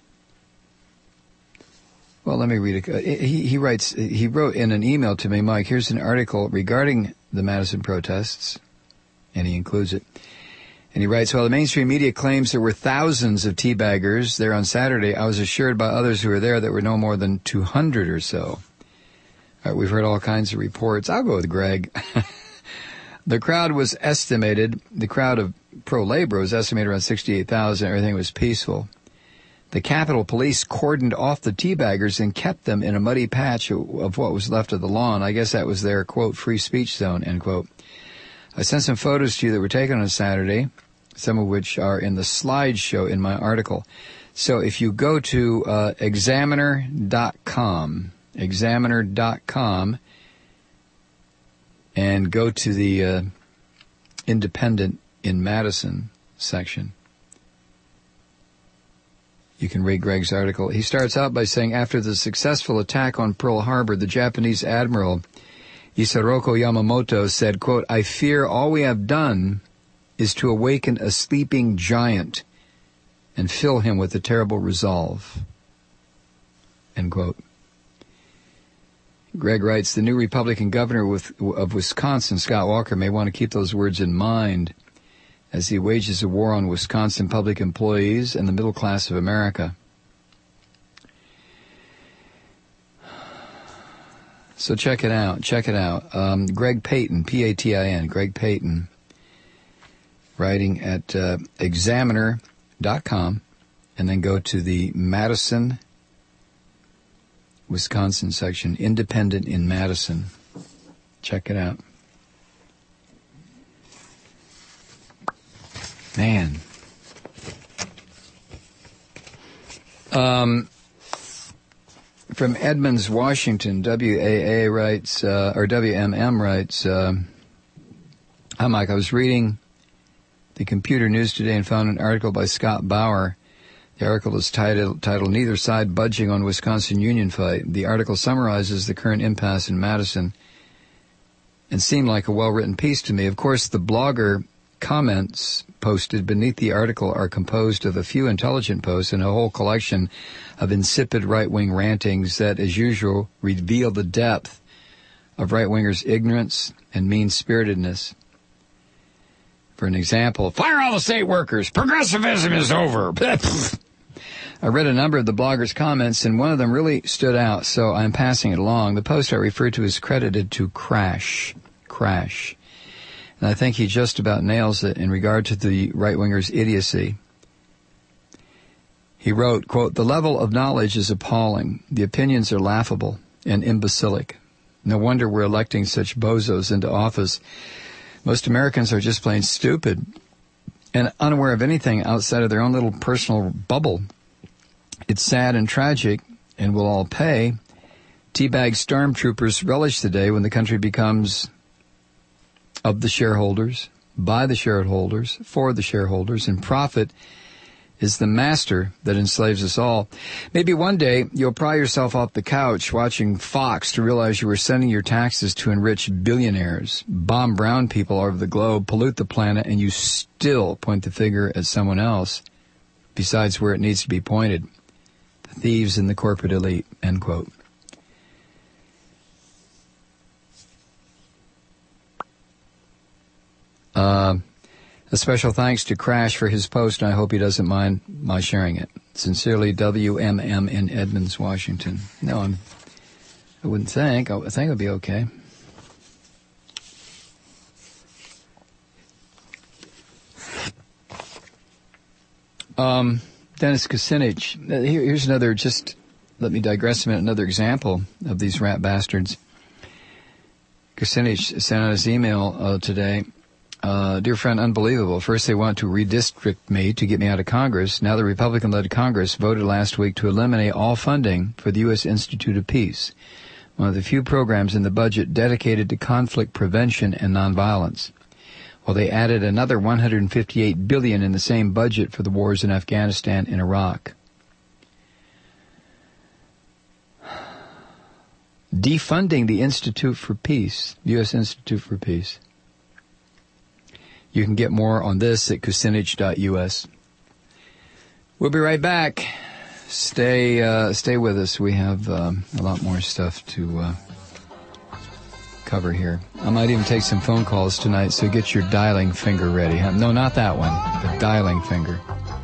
Well, let me read it. He wrote in an email to me, Mike, here's an article regarding the Madison protests, and he includes it. And he writes, well, the mainstream media claims there were thousands of teabaggers there on Saturday. I was assured by others who were there that were no more than 200 or so. All right, we've heard all kinds of reports. I'll go with Greg. The crowd of pro-labor was estimated around 68,000. Everything was peaceful. The Capitol Police cordoned off the teabaggers and kept them in a muddy patch of what was left of the lawn. I guess that was their, quote, free speech zone, end quote. I sent some photos to you that were taken on Saturday, some of which are in the slideshow in my article. So if you go to examiner.com, and go to the Independent in Madison section, you can read Greg's article. He starts out by saying, after the successful attack on Pearl Harbor, the Japanese Admiral Isoroku Yamamoto said, quote, I fear all we have done is to awaken a sleeping giant and fill him with a terrible resolve, end quote. Greg writes, the new Republican governor of Wisconsin, Scott Walker, may want to keep those words in mind as he wages a war on Wisconsin public employees and the middle class of America. So check it out. Greg Payton, P-A-T-I-N, Greg Payton, writing at examiner.com, and then go to the Madison, Wisconsin section, Independent in Madison. Check it out. Man. From Edmonds, Washington, WAA writes, or WMM writes, hi, Mike, I was reading the Computer News today and found an article by Scott Bauer. The article is titled Neither Side Budging on Wisconsin Union Fight. The article summarizes the current impasse in Madison and seemed like a well-written piece to me. Of course, the blogger comments posted beneath the article are composed of a few intelligent posts and a whole collection of insipid right-wing rantings that, as usual, reveal the depth of right-wingers' ignorance and mean-spiritedness. For an example, fire all the state workers. Progressivism is over. I read a number of the blogger's comments, and one of them really stood out, so I'm passing it along. The post I referred to is credited to Crash. And I think he just about nails it in regard to the right-wingers' idiocy. He wrote, quote, the level of knowledge is appalling. The opinions are laughable and imbecilic. No wonder we're electing such bozos into office. Most Americans are just plain stupid and unaware of anything outside of their own little personal bubble. It's sad and tragic, and we'll all pay. Teabag stormtroopers relish the day when the country becomes of the shareholders, by the shareholders, for the shareholders, and profit is the master that enslaves us all. Maybe one day you'll pry yourself off the couch watching Fox to realize you were sending your taxes to enrich billionaires, bomb brown people all over the globe, pollute the planet, and you still point the finger at someone else besides where it needs to be pointed. The thieves in the corporate elite, end quote. A special thanks to Crash for his post, and I hope he doesn't mind my sharing it. Sincerely, WMM in Edmonds, Washington. No, I wouldn't think. I think it would be okay. Dennis Kucinich. Here's another, just let me digress a minute, another example of these rat bastards. Kucinich sent out his email today. Dear friend, unbelievable. First they want to redistrict me to get me out of Congress. Now the Republican-led Congress voted last week to eliminate all funding for the U.S. Institute of Peace, one of the few programs in the budget dedicated to conflict prevention and nonviolence. Well, they added another $158 billion in the same budget for the wars in Afghanistan and Iraq. Defunding the Institute for Peace, U.S. Institute for Peace. You can get more on this at kucinich.us. We'll be right back. Stay with us. We have a lot more stuff to cover here. I might even take some phone calls tonight, so get your dialing finger ready. No, not that one. The dialing finger.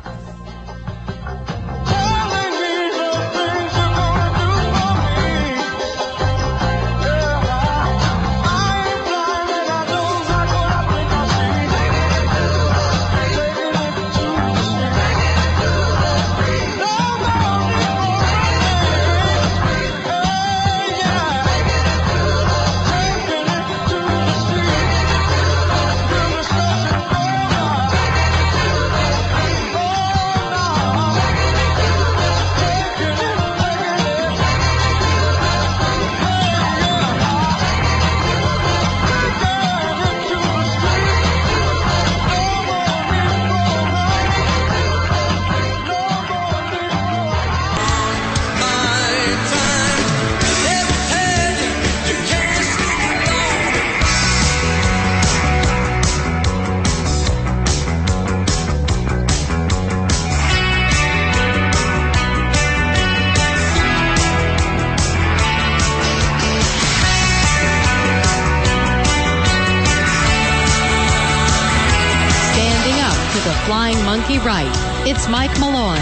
Flying Monkey Right. It's Mike Malloy.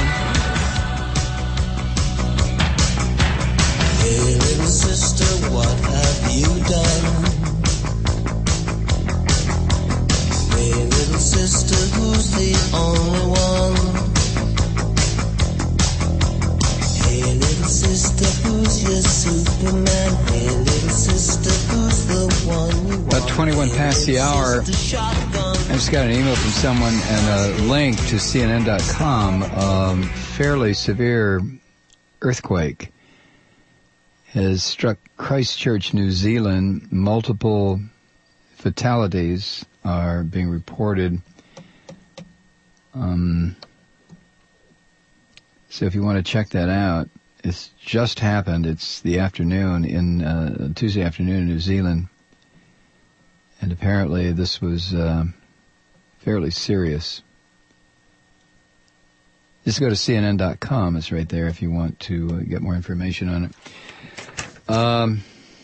Hey, little sister, what have you done? Hey, little sister, who's the only one? Hey, little sister, who's your Superman? Hey, little sister, who's the one you want? About 21 past the hour. I just got an email from someone and a link to CNN.com. Fairly severe earthquake has struck Christchurch, New Zealand. Multiple fatalities are being reported. So if you want to check that out, it's just happened. It's the afternoon in Tuesday afternoon in New Zealand. And apparently this was fairly serious. Just go to CNN.com. It's right there if you want to get more information on it.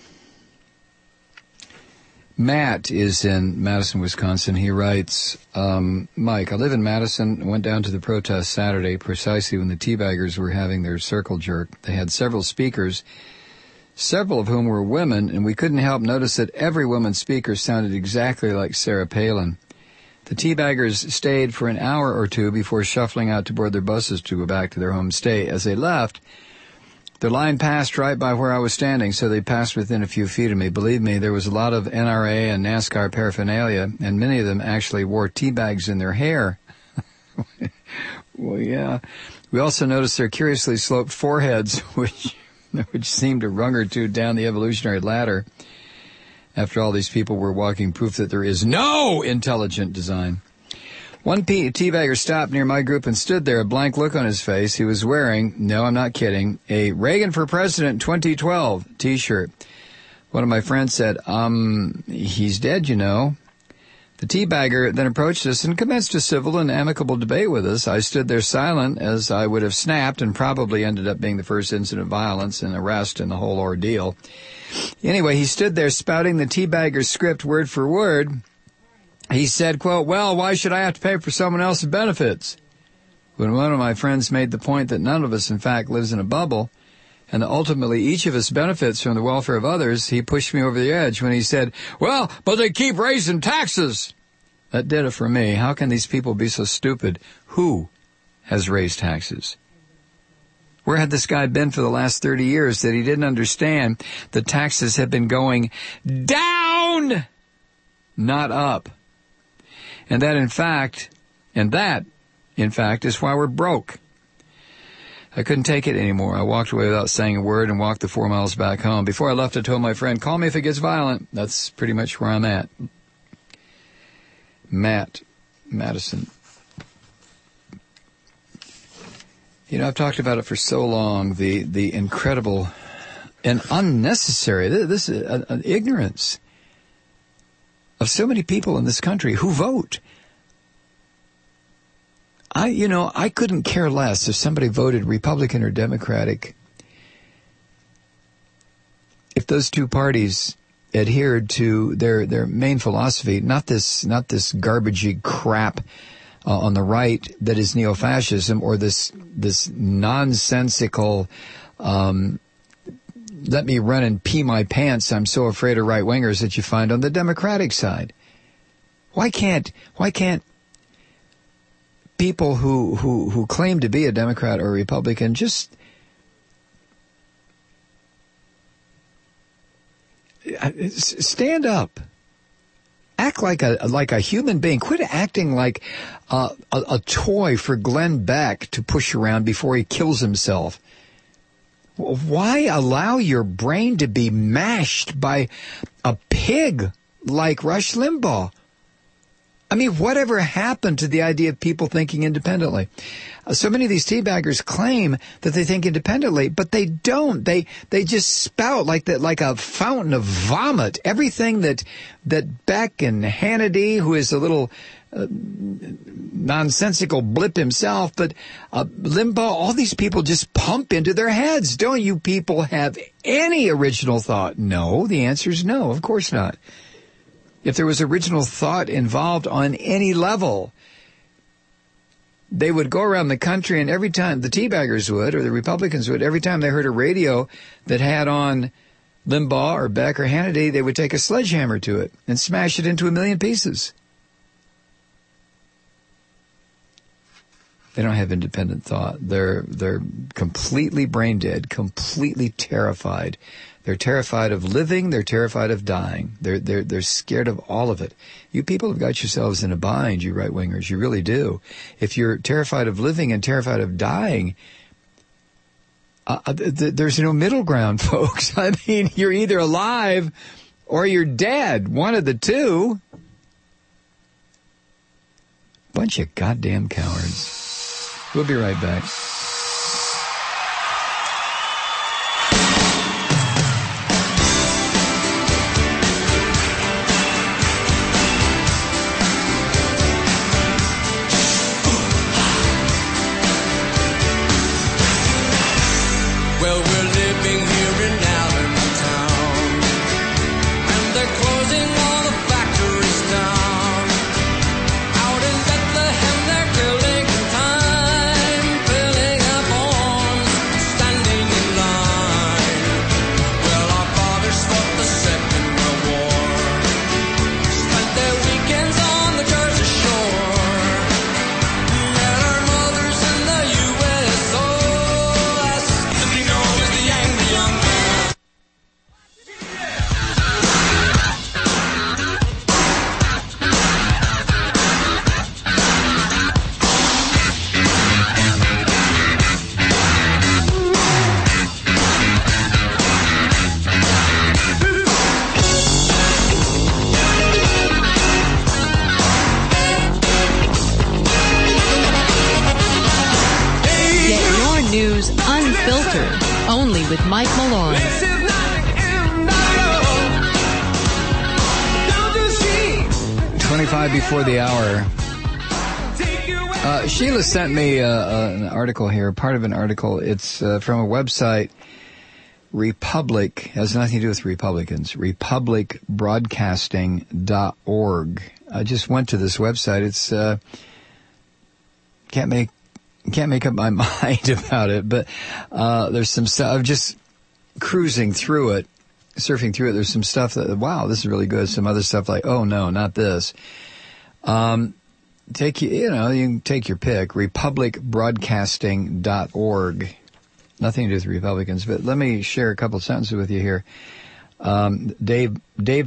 Matt is in Madison, Wisconsin. He writes, Mike, I live in Madison. I went down to the protest Saturday precisely when the teabaggers were having their circle jerk. They had several speakers, several of whom were women, and we couldn't help notice that every woman speaker sounded exactly like Sarah Palin. The teabaggers stayed for an hour or two before shuffling out to board their buses to go back to their home state. As they left, the line passed right by where I was standing, so they passed within a few feet of me. Believe me, there was a lot of NRA and NASCAR paraphernalia, and many of them actually wore tea bags in their hair. Well, yeah. We also noticed their curiously sloped foreheads, which seemed a rung or two down the evolutionary ladder. after all these people were walking proof that there is no intelligent design. One teabagger stopped near my group and stood there, a blank look on his face. He was wearing, no, I'm not kidding, a Reagan for President 2012 T-shirt. One of my friends said, he's dead, you know. The teabagger then approached us and commenced a civil and amicable debate with us. I stood there silent, as I would have snapped and probably ended up being the first incident of violence and arrest in the whole ordeal. Anyway, he stood there spouting the teabagger's script word for word. He said, quote, well, why should I have to pay for someone else's benefits? When one of my friends made the point that none of us, in fact, lives in a bubble, and that ultimately each of us benefits from the welfare of others, he pushed me over the edge when he said, well, but they keep raising taxes. That did it for me. How can these people be so stupid? Who has raised taxes? Where had this guy been for the last 30 years that he didn't understand that taxes have been going down, not up? And that, in fact, is why we're broke. I couldn't take it anymore. I walked away without saying a word and walked the 4 miles back home. Before I left, I told my friend, call me if it gets violent. That's pretty much where I'm at. Matt Madison. You know, I've talked about it for so long, the incredible and unnecessary, this ignorance of so many people in this country who vote. I couldn't care less if somebody voted Republican or Democratic if those two parties adhered to their main philosophy, not this garbagey crap on the right that is neo-fascism, or this nonsensical let me run and pee my pants, I'm so afraid of right-wingers that you find on the Democratic side. Why can't people who claim to be a Democrat or a Republican just stand up, act like a human being? Quit acting like a toy for Glenn Beck to push around before he kills himself. Why allow your brain to be mashed by a pig like Rush Limbaugh? I mean, whatever happened to the idea of people thinking independently? So many of these teabaggers claim that they think independently, but they don't. They just spout like a fountain of vomit. Everything that Beck and Hannity, who is a little nonsensical blip himself, but Limbaugh, all these people just pump into their heads. Don't you people have any original thought? No, the answer is no, of course not. If there was original thought involved on any level, they would go around the country, and every time, the teabaggers would, or the Republicans would, every time they heard a radio that had on Limbaugh or Beck or Hannity, they would take a sledgehammer to it and smash it into a million pieces. They don't have independent thought. They're completely brain dead, completely terrified. They're terrified of living. They're terrified of dying. They're scared of all of it. You people have got yourselves in a bind, you right-wingers. You really do. If you're terrified of living and terrified of dying, there's no middle ground, folks. I mean, you're either alive or you're dead. One of the two. Bunch of goddamn cowards. We'll be right back. Well, we're living here in Allentown, and they're closing all the factories down. Out in Bethlehem, they're killing time, filling Daily with Mike Malloy. This is not in the Don't you see? 25 before the hour. Take you away. Sheila sent me an article here, part of an article. It's from a website, Republic, has nothing to do with Republicans, republicbroadcasting.org. I just went to this website. It's can't make up my mind about it, but there's some stuff. I'm just cruising through it, surfing through it. There's some stuff that, wow, this is really good. Some other stuff like, oh no, not this. You can take your pick. republicbroadcasting.org. Nothing to do with Republicans, but let me share a couple of sentences with you here. David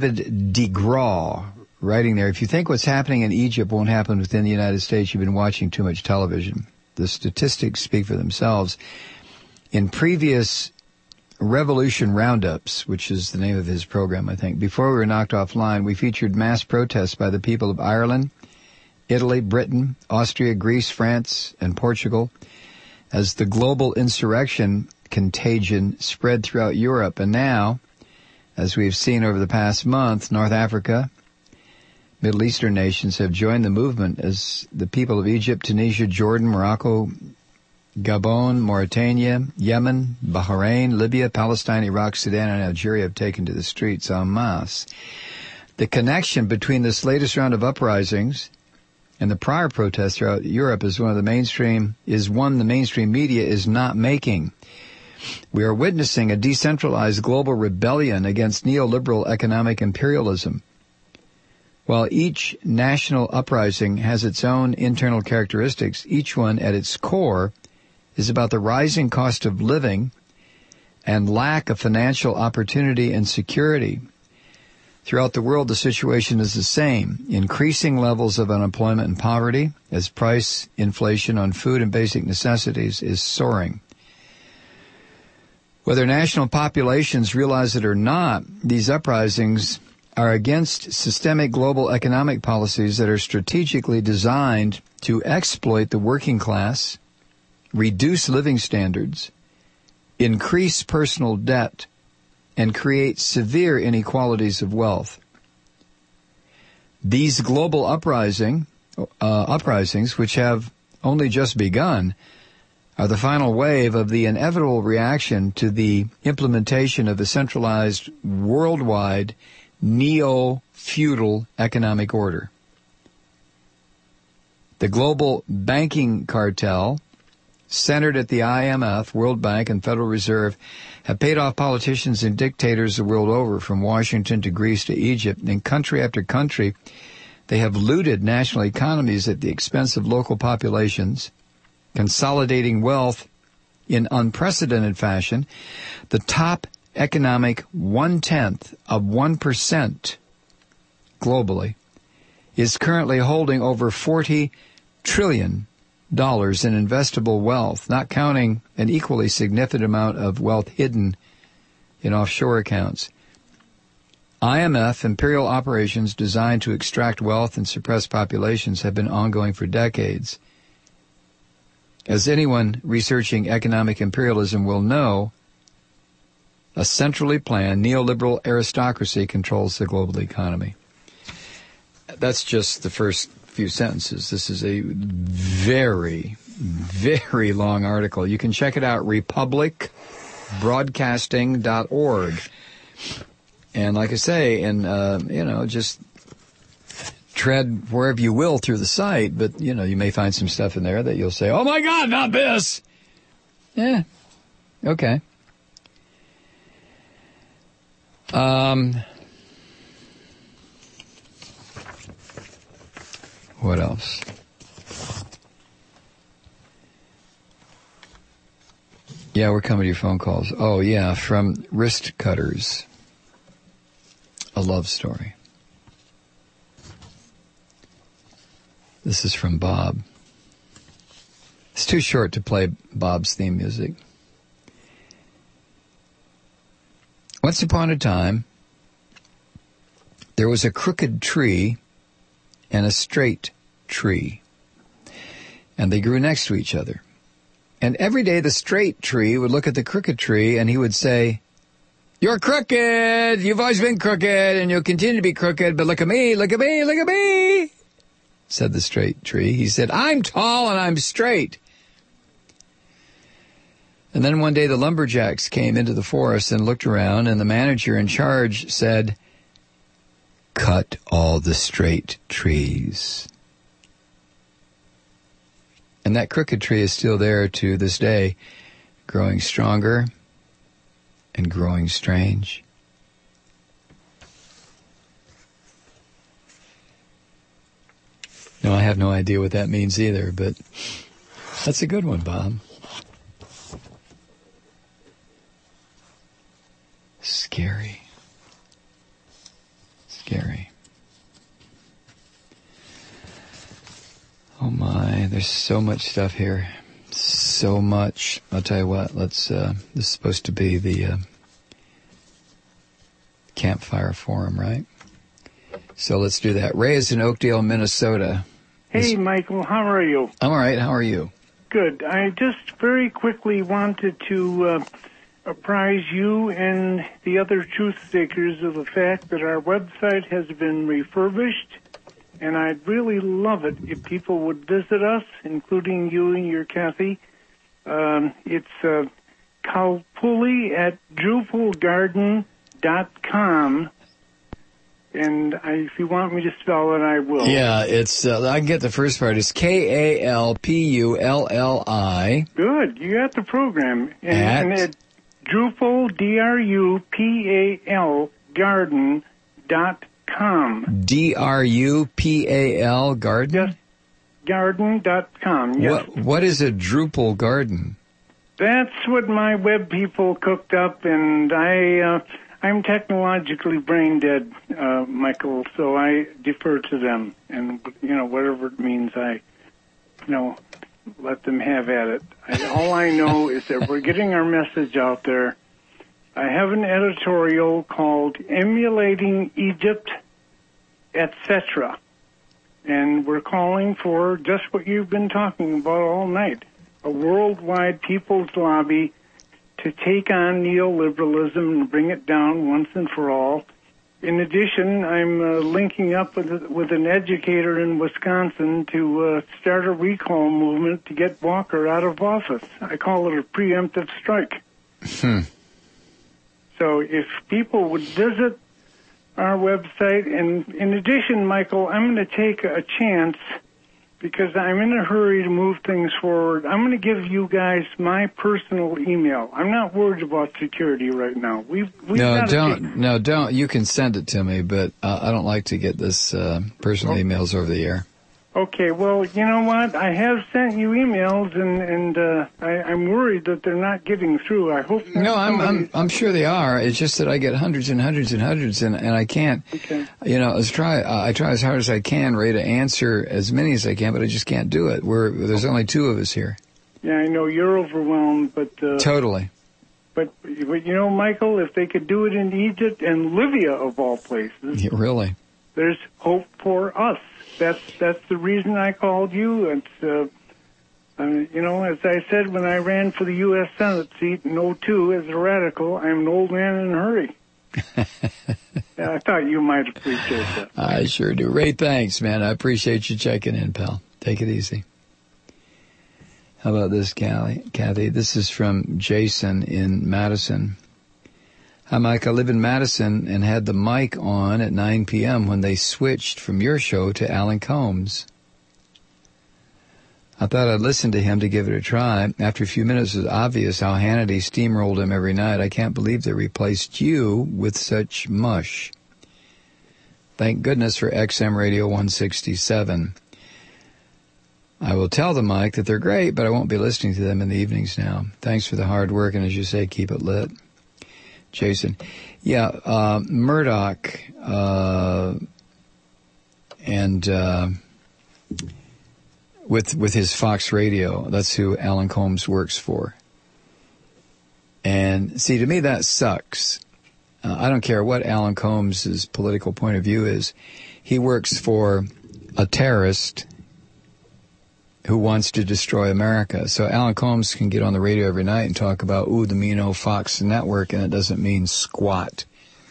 DeGraw writing there, if you think what's happening in Egypt won't happen within the United States, you've been watching too much television. The statistics speak for themselves. In previous Revolution Roundups, which is the name of his program, I think, before we were knocked offline, we featured mass protests by the people of Ireland, Italy, Britain, Austria, Greece, France, and Portugal, as the global insurrection contagion spread throughout Europe. And now, as we've seen over the past month, North Africa, Middle Eastern nations have joined the movement as the people of Egypt, Tunisia, Jordan, Morocco, Gabon, Mauritania, Yemen, Bahrain, Libya, Palestine, Iraq, Sudan, and Algeria have taken to the streets en masse. The connection between this latest round of uprisings and the prior protests throughout Europe is one the mainstream media is not making. We are witnessing a decentralized global rebellion against neoliberal economic imperialism. While each national uprising has its own internal characteristics, each one at its core is about the rising cost of living and lack of financial opportunity and security. Throughout the world, the situation is the same. Increasing levels of unemployment and poverty as price inflation on food and basic necessities is soaring. Whether national populations realize it or not, these uprisings are against systemic global economic policies that are strategically designed to exploit the working class, reduce living standards, increase personal debt, and create severe inequalities of wealth. These global uprisings, which have only just begun, are the final wave of the inevitable reaction to the implementation of a centralized, worldwide, neo-feudal economic order. The global banking cartel, centered at the IMF, World Bank, and Federal Reserve, have paid off politicians and dictators the world over, from Washington to Greece to Egypt. In country after country, they have looted national economies at the expense of local populations, consolidating wealth in unprecedented fashion. The top economic 0.1% globally is currently holding over $40 trillion in investable wealth, not counting an equally significant amount of wealth hidden in offshore accounts. IMF imperial operations designed to extract wealth and suppress populations have been ongoing for decades. As anyone researching economic imperialism will know, a centrally planned neoliberal aristocracy controls the global economy. That's just the first few sentences. This is a very, very long article. You can check it out, republicbroadcasting.org. And like I say, and just tread wherever you will through the site, but, you may find some stuff in there that you'll say, oh my God, not this! Yeah, okay. What else? Yeah, we're coming to your phone calls. Oh, yeah, from Wrist Cutters. A love story. This is from Bob. It's too short to play Bob's theme music. Once upon a time, there was a crooked tree and a straight tree, and they grew next to each other. And every day the straight tree would look at the crooked tree and he would say, "You're crooked. You've always been crooked and you'll continue to be crooked, but look at me, look at me, look at me," said the straight tree. He said, "I'm tall and I'm straight." And then one day the lumberjacks came into the forest and looked around, and the manager in charge said, "Cut all the straight trees." And that crooked tree is still there to this day, growing stronger and growing strange. No, I have no idea what that means either, but that's a good one, Bob. Scary. Scary. Oh my, there's so much stuff here. So much. I'll tell you what, this is supposed to be the campfire forum, right? So let's do that. Ray is in Oakdale, Minnesota. Hey, Michael, how are you? I'm all right. How are you? Good. I just very quickly wanted to apprise you and the other truth seekers of the fact that our website has been refurbished, and I'd really love it if people would visit us, including you and your Kathy. It's Kalpuli at drupalgarden.com. And if you want me to spell it, I will. Yeah, it's, I can get the first part. It's Kalpulli. Good. You got the program. And at Drupal, DRUPAL, garden.com. DRUPAL, garden? Yes. Garden.com, yes. What is a Drupal garden? That's what my web people cooked up, and I'm technologically brain dead, Michael, so I defer to them. And, whatever it means, I let them have at it. All I know is that we're getting our message out there. I have an editorial called Emulating Egypt, etc. And we're calling for just what you've been talking about all night, a worldwide people's lobby to take on neoliberalism and bring it down once and for all. In addition, I'm linking up with an educator in Wisconsin to start a recall movement to get Walker out of office. I call it a preemptive strike. So if people would visit our website, and in addition, Michael, I'm going to take a chance because I'm in a hurry to move things forward. I'm going to give you guys my personal email. I'm not worried about security right now. No, don't. You can send it to me, but I don't like to get this personal emails over the air. Okay, well, you know what? I have sent you emails, and I'm worried that they're not getting through. I hope. No, I'm sure they are. It's just that I get hundreds and hundreds and hundreds, and I can't. Okay. I try as hard as I can, Ray, to answer as many as I can, but I just can't do it. There's only two of us here. Yeah, I know you're overwhelmed, but totally. But Michael, if they could do it in Egypt and Libya of all places, yeah, really, there's hope for us. That's the reason I called you. It's as I said when I ran for the U.S. Senate seat in 2002 as a radical, I'm an old man in a hurry. Yeah, I thought you might appreciate that. I sure do. Ray, thanks, man. I appreciate you checking in, pal. Take it easy. How about this, Kathy? This is from Jason in Madison. Hi, Mike. I live in Madison and had the mic on at 9 p.m. when they switched from your show to Alan Combs. I thought I'd listen to him to give it a try. After a few minutes, it was obvious how Hannity steamrolled him every night. I can't believe they replaced you with such mush. Thank goodness for XM Radio 167. I will tell them, Mike, that they're great, but I won't be listening to them in the evenings now. Thanks for the hard work, and as you say, keep it lit. Jason. Yeah, Murdoch, and with his Fox Radio, that's who Alan Combs works for. And see, to me, that sucks. I don't care what Alan Combs' political point of view is. He works for a terrorist who wants to destroy America. So Alan Colmes can get on the radio every night and talk about, the mean Fox network, and it doesn't mean squat.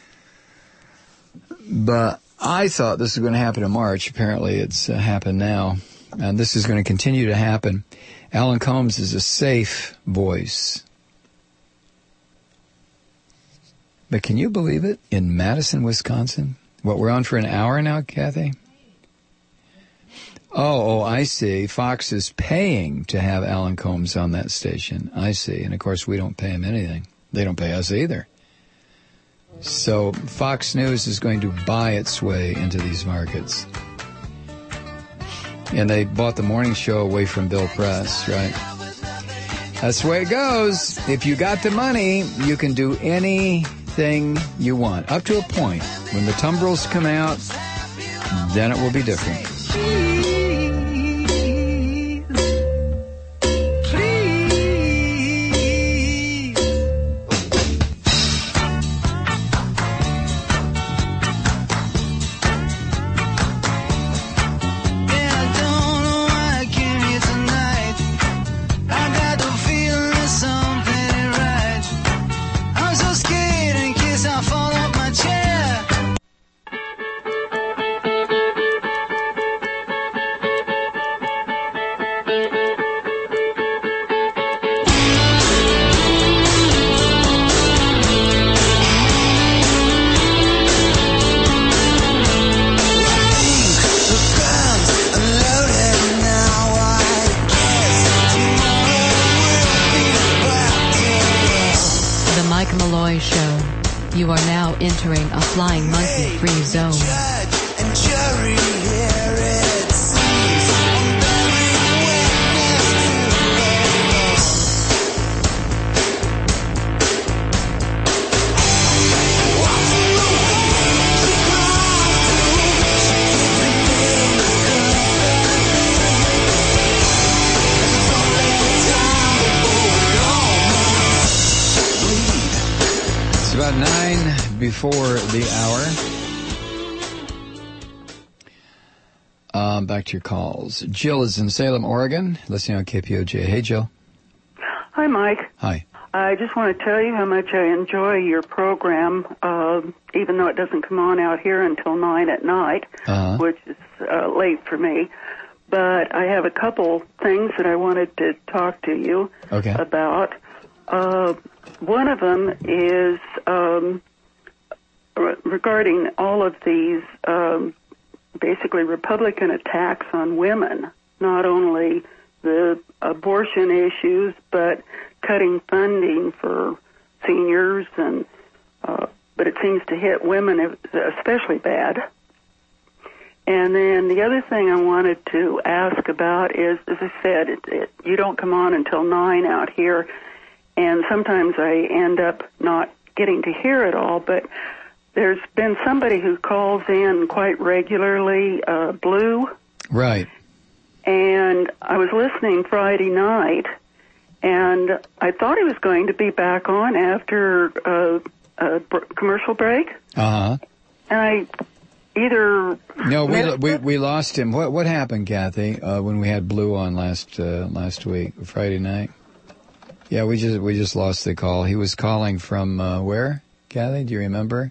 But I thought this was going to happen in March. Apparently it's happened now. And this is going to continue to happen. Alan Colmes is a safe voice. But can you believe it? In Madison, Wisconsin? What, we're on for an hour now, Kathy? Oh, I see. Fox is paying to have Alan Colmes on that station. I see. And, of course, we don't pay him anything. They don't pay us either. So Fox News is going to buy its way into these markets. And they bought the morning show away from Bill Press, right? That's the way it goes. If you got the money, you can do anything you want. Up to a point. When the tumbrils come out, then it will be different. Entering a flying monkey-free zone. It's about 9 before the hour. Back to your calls. Jill is in Salem, Oregon, listening on KPOJ. Hey, Jill. Hi, Mike. Hi. I just want to tell you how much I enjoy your program, even though it doesn't come on out here until 9 at night, which is late for me. But I have a couple things that I wanted to talk to you about. One of them is regarding all of these basically Republican attacks on women, not only the abortion issues, but cutting funding for seniors, and but it seems to hit women especially bad. And then the other thing I wanted to ask about is, as I said, you don't come on until 9 out here, and sometimes I end up not getting to hear it all, but there's been somebody who calls in quite regularly, Blue. Right. And I was listening Friday night, and I thought he was going to be back on after a commercial break. Uh-huh. And I either... No, we lost him. What happened, Kathy, when we had Blue on last week, Friday night? Yeah, we just lost the call. He was calling from where, Kathy? Do you remember?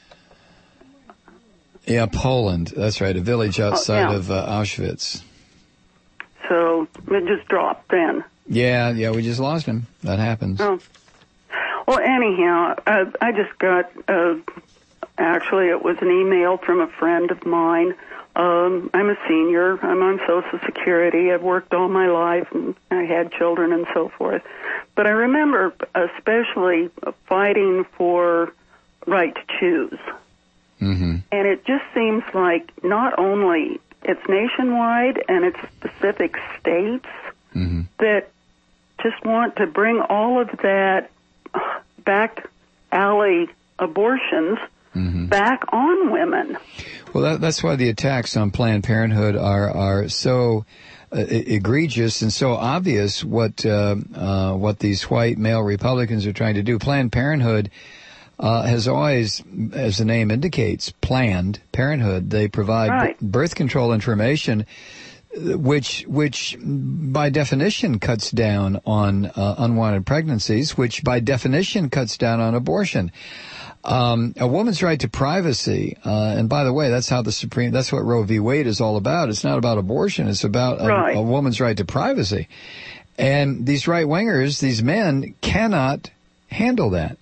Yeah, Poland. That's right, a village outside of Auschwitz. So it just dropped then. Yeah, we just lost him. That happens. Oh. Well, anyhow, I just got, actually it was an email from a friend of mine. I'm a senior. I'm on Social Security. I've worked all my life, and I had children and so forth. But I remember especially fighting for right to choose. Mm-hmm. And it just seems like not only it's nationwide and it's specific states that just want to bring all of that back alley abortions back on women. Well, that's why the attacks on Planned Parenthood are so egregious and so obvious. What these white male Republicans are trying to do. Planned Parenthood has always, as the name indicates, Planned Parenthood. They provide birth control information which by definition cuts down on unwanted pregnancies, which by definition cuts down on abortion. A woman's right to privacy, and by the way, that's what Roe v. Wade is all about. It's not about abortion. It's about a woman's right to privacy. And these right-wingers, these men, cannot handle that.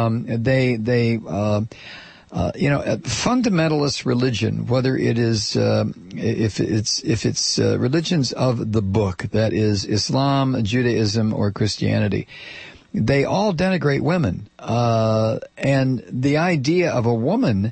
Fundamentalist religion, whether it is, if it's religions of the book, that is Islam, Judaism, or Christianity, they all denigrate women. And the idea of a woman,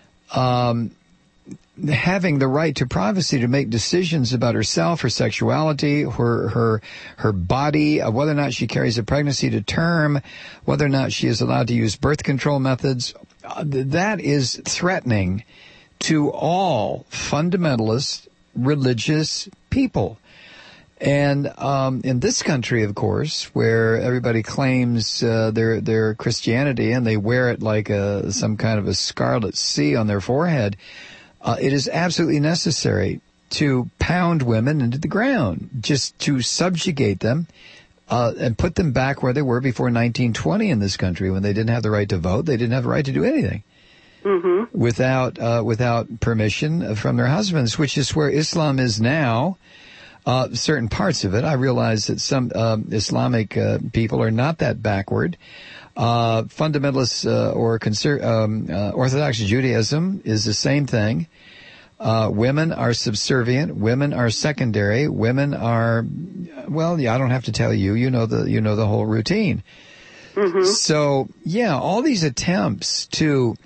having the right to privacy to make decisions about herself, her sexuality, her body, whether or not she carries a pregnancy to term, whether or not she is allowed to use birth control methods, that is threatening to all fundamentalist religious people. And in this country, of course, where everybody claims their Christianity and they wear it like some kind of a scarlet C on their forehead, it is absolutely necessary to pound women into the ground, just to subjugate them and put them back where they were before 1920 in this country, when they didn't have the right to vote, they didn't have the right to do anything without permission from their husbands, which is where Islam is now. Certain parts of it, I realize that some Islamic people are not that backward. Fundamentalists or Orthodox Judaism is the same thing. Women are subservient. Women are secondary. Women are, well, yeah, I don't have to tell you. You know the whole routine. So, yeah, all these attempts to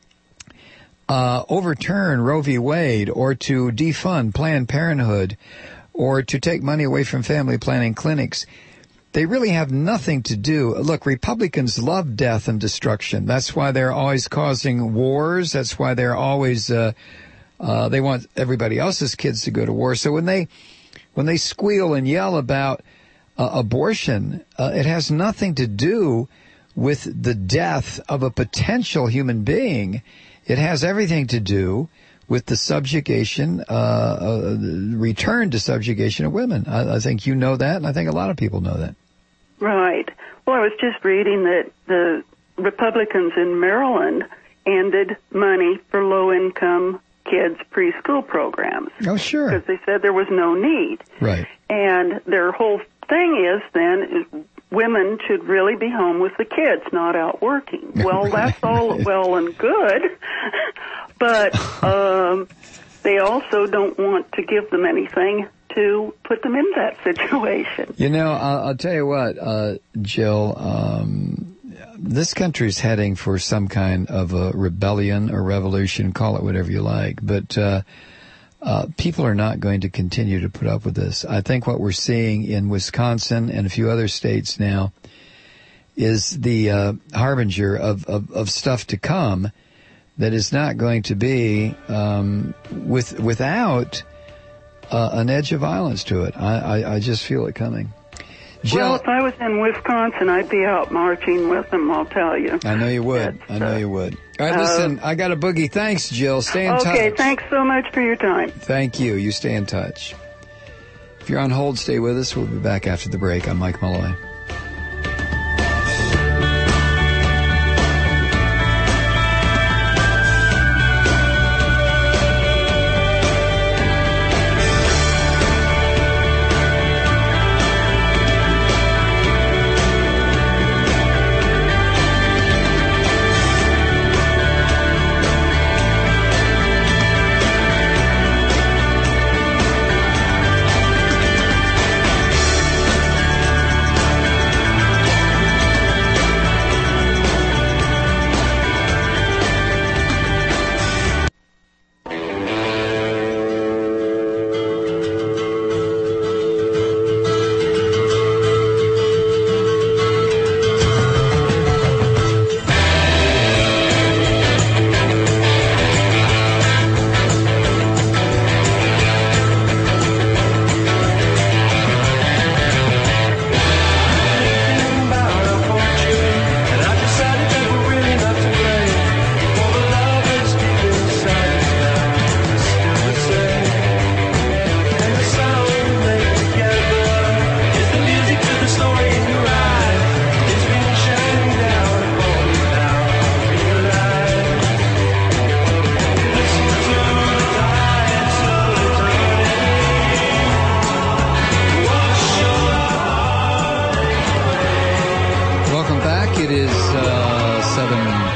overturn Roe v. Wade, or to defund Planned Parenthood, or to take money away from family planning clinics, they really have nothing to do. Look, Republicans love death and destruction. That's why they're always causing wars. That's why they're always they want everybody else's kids to go to war. So when they squeal and yell about abortion, it has nothing to do with the death of a potential human being. It has everything to do with the subjugation, return to subjugation of women. I think you know that, and I think a lot of people know that. Right. Well, I was just reading that the Republicans in Maryland ended money for low-income kids' preschool programs. Oh, sure. Because they said there was no need. Right. And their whole thing is women should really be home with the kids, not out working. Well, that's all well and good, but they also don't want to give them anything to put them in that situation. You know, I'll tell you what, Jill, this country's heading for some kind of a rebellion or revolution, call it whatever you like, but people are not going to continue to put up with this. I think what we're seeing in Wisconsin and a few other states now is the harbinger of stuff to come that is not going to be without an edge of violence to it. I just feel it coming. Jill, well, if I was in Wisconsin, I'd be out marching with them, I'll tell you. I know you would. I know you would. All right, listen, I got a boogie. Thanks, Jill. Stay in touch. Okay, thanks so much for your time. Thank you. You stay in touch. If you're on hold, stay with us. We'll be back after the break. I'm Mike Malloy.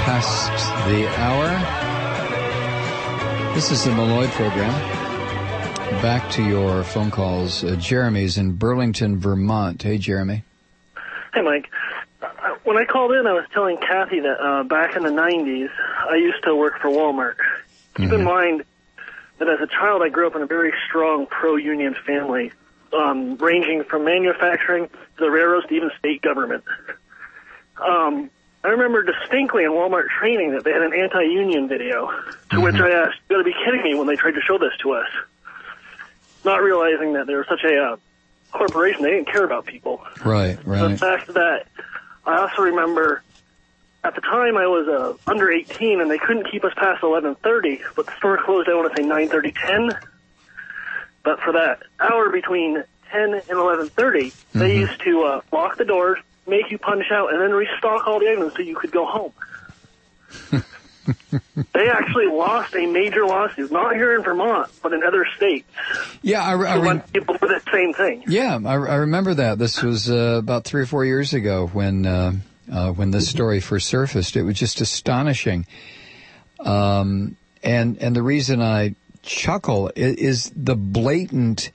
past the hour. This is the Malloy program. Back to your phone calls. Jeremy's in Burlington, Vermont. Hey, Jeremy. Hey, Mike. When I called in, I was telling Kathy that back in the 90s, I used to work for Walmart. Keep in mind that as a child, I grew up in a very strong pro-union family, ranging from manufacturing to the railroads to even state government. I remember distinctly in Walmart training that they had an anti-union video, to which I asked, you got to be kidding me, when they tried to show this to us. Not realizing that they were such a corporation, they didn't care about people. Right. The fact that I also remember at the time I was under 18 and they couldn't keep us past 11:30, but the store closed, I want to say 9:30, 10. But for that hour between 10 and 11:30, they used to lock the doors, make you punch out, and then restock all the items so you could go home. They actually lost a major lawsuit, not here in Vermont, but in other states. Yeah, I people did the same thing. Yeah, I remember that. This was about 3 or 4 years ago when this story first surfaced. It was just astonishing. And the reason I chuckle is the blatant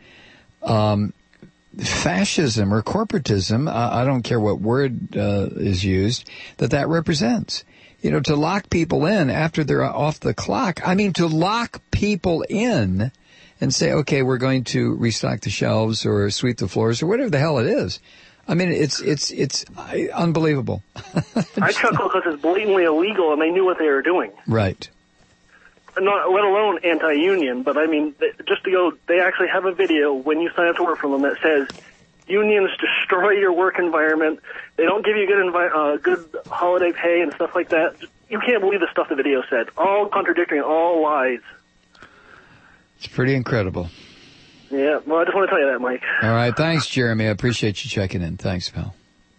fascism or corporatism, I don't care what word is used, that represents. You know, to lock people in after they're off the clock. I mean, to lock people in and say, okay, we're going to restock the shelves or sweep the floors or whatever the hell it is. I mean, it's unbelievable. I chuckle because it's blatantly illegal and they knew what they were doing. Right. Not let alone anti-union, but I mean, just to go, they actually have a video when you sign up to work for them that says, unions destroy your work environment. They don't give you good holiday pay and stuff like that. You can't believe the stuff the video said. All contradicting, all lies. It's pretty incredible. Yeah, well, I just want to tell you that, Mike. All right, thanks, Jeremy. I appreciate you checking in. Thanks, pal.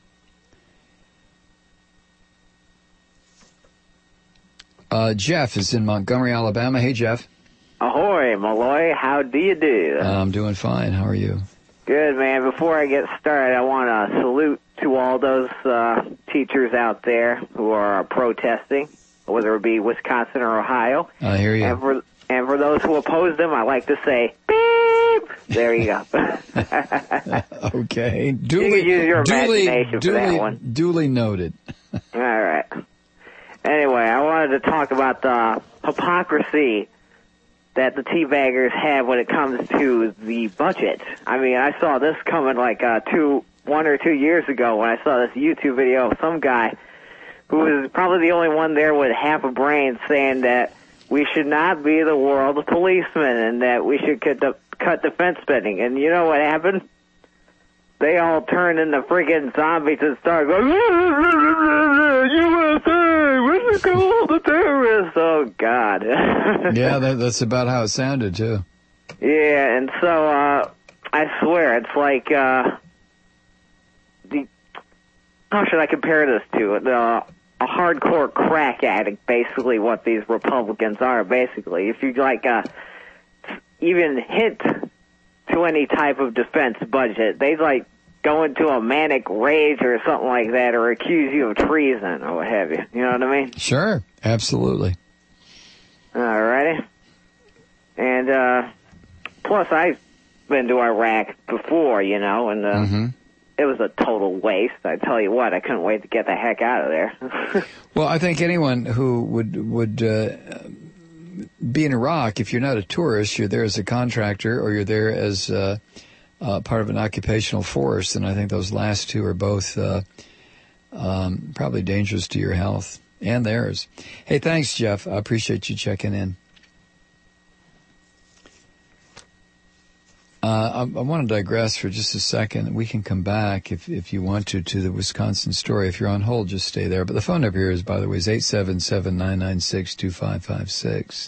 Jeff is in Montgomery, Alabama. Hey, Jeff. Ahoy, Malloy. How do you do? I'm doing fine. How are you? Good, man. Before I get started, I want to salute to all those teachers out there who are protesting, whether it be Wisconsin or Ohio. I hear you. And for those who oppose them, I like to say, beep! There you go. Okay. You can use your imagination for that one. Duly noted. All right. Anyway, I wanted to talk about the hypocrisy that the teabaggers have when it comes to the budget. I mean, I saw this coming like 1 or 2 years ago when I saw this YouTube video of some guy who was probably the only one there with half a brain saying that we should not be the world policemen and that we should cut defense spending. And you know what happened? They all turned into friggin' zombies and started going, USA, we should kill all the terrorists. Oh, God. Yeah, that's about how it sounded, too. Yeah, and so I swear, it's like how should I compare this to? A hardcore crack addict, basically, what these Republicans are, basically. If you, like, even hint to any type of defense budget, they, like, go into a manic rage or something like that or accuse you of treason or what have you. You know what I mean? Sure, absolutely. All righty. And plus, I've been to Iraq before, you know, and it was a total waste. I tell you what, I couldn't wait to get the heck out of there. Well, I think anyone who would be in Iraq, if you're not a tourist, you're there as a contractor or you're there as part of an occupational force, and I think those last two are both probably dangerous to your health and theirs. Hey, thanks, Jeff. I appreciate you checking in. I want to digress for just a second. We can come back if you want to the Wisconsin story. If you're on hold, just stay there. But the phone number here is, by the way, is 877-996-2556.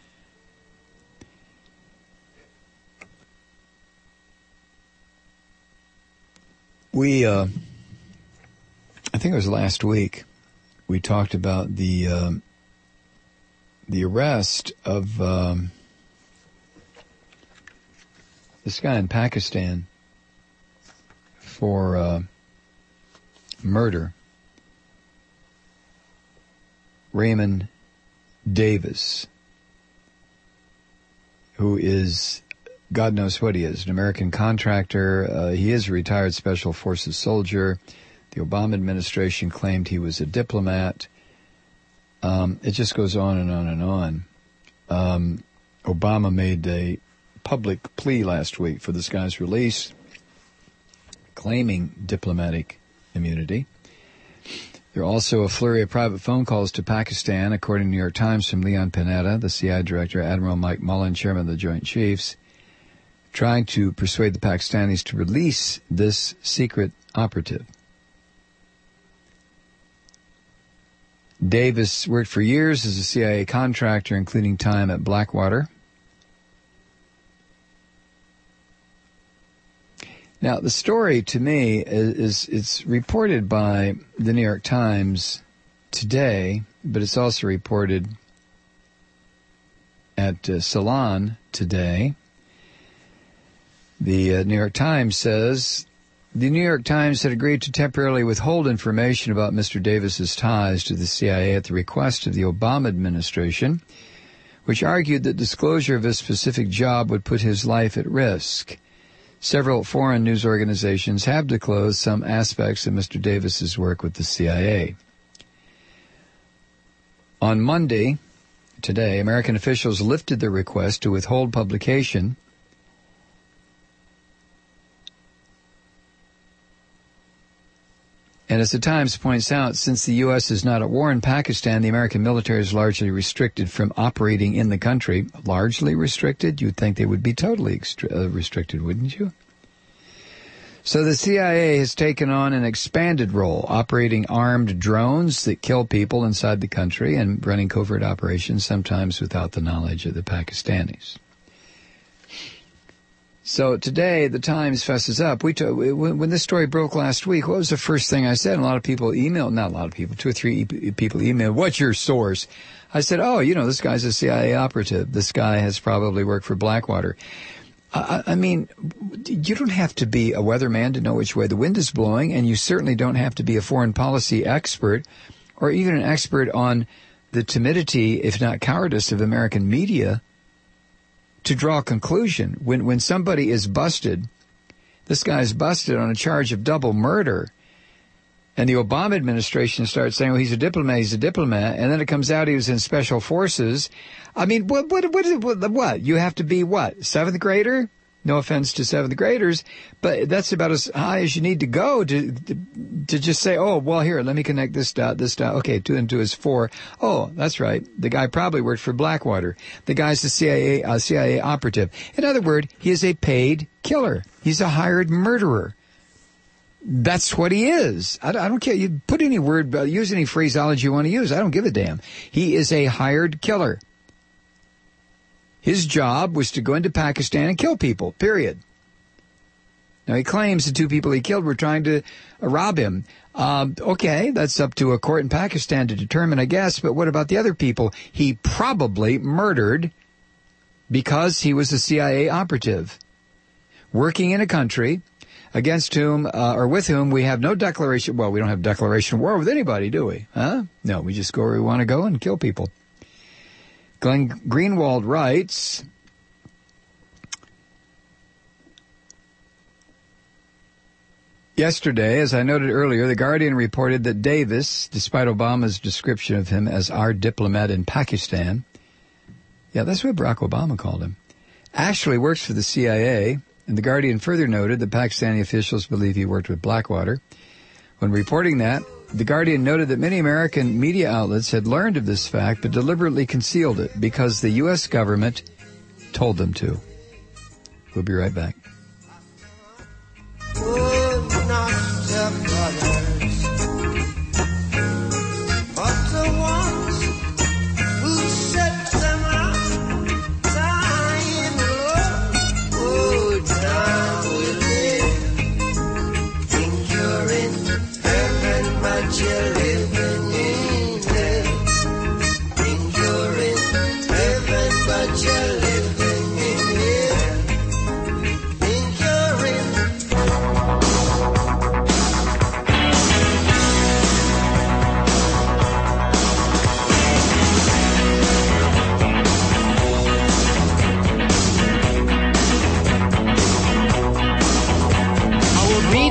We, I think it was last week, we talked about the arrest of this guy in Pakistan for murder, Raymond Davis, who is, God knows what he is, an American contractor. He is a retired Special Forces soldier. The Obama administration claimed he was a diplomat. It just goes on and on and on. Obama made a public plea last week for this guy's release, claiming diplomatic immunity. There are also a flurry of private phone calls to Pakistan, according to New York Times, from Leon Panetta, the CIA director, Admiral Mike Mullen, chairman of the Joint Chiefs, trying to persuade the Pakistanis to release this secret operative. Davis worked for years as a CIA contractor, including time at Blackwater. Now, the story to me is it's reported by the New York Times today, but it's also reported at Salon today. The New York Times says, the New York Times had agreed to temporarily withhold information about Mr. Davis's ties to the CIA at the request of the Obama administration, which argued that disclosure of his specific job would put his life at risk. Several foreign news organizations have disclosed some aspects of Mr. Davis's work with the CIA. On Monday, today, American officials lifted their request to withhold publication. And as the Times points out, since the U.S. is not at war in Pakistan, the American military is largely restricted from operating in the country. Largely restricted? You'd think they would be totally restricted, wouldn't you? So the CIA has taken on an expanded role, operating armed drones that kill people inside the country and running covert operations, sometimes without the knowledge of the Pakistanis. So today, the Times fesses up. When this story broke last week, what was the first thing I said? And a lot of people emailed, not a lot of people, 2 or 3 people emailed, what's your source? I said, this guy's a CIA operative. This guy has probably worked for Blackwater. I mean, you don't have to be a weatherman to know which way the wind is blowing, and you certainly don't have to be a foreign policy expert or even an expert on the timidity, if not cowardice, of American media to draw a conclusion. When somebody is busted, this guy is busted on a charge of double murder, and the Obama administration starts saying, well, he's a diplomat, and then it comes out he was in special forces. I mean, what? You have to be what? 7th grader? No offense to 7th graders, but that's about as high as you need to go to just say, oh, well, here, let me connect this dot. Okay, 2 and 2 is 4. Oh, that's right. The guy probably worked for Blackwater. The guy's a CIA operative. In other words, he is a paid killer. He's a hired murderer. That's what he is. I don't care. You put any word, use any phraseology you want to use. I don't give a damn. He is a hired killer. His job was to go into Pakistan and kill people, period. Now, he claims the 2 people he killed were trying to rob him. Okay, that's up to a court in Pakistan to determine, I guess, but what about the other people he probably murdered because he was a CIA operative working in a country against whom, or with whom we have no declaration. Well, we don't have declaration of war with anybody, do we? Huh? No, we just go where we want to go and kill people. Glenn Greenwald writes, yesterday, as I noted earlier, The Guardian reported that Davis, despite Obama's description of him as our diplomat in Pakistan, yeah, that's what Barack Obama called him, actually works for the CIA. And The Guardian further noted that Pakistani officials believe he worked with Blackwater. When reporting that, The Guardian noted that many American media outlets had learned of this fact but deliberately concealed it because the U.S. government told them to. We'll be right back.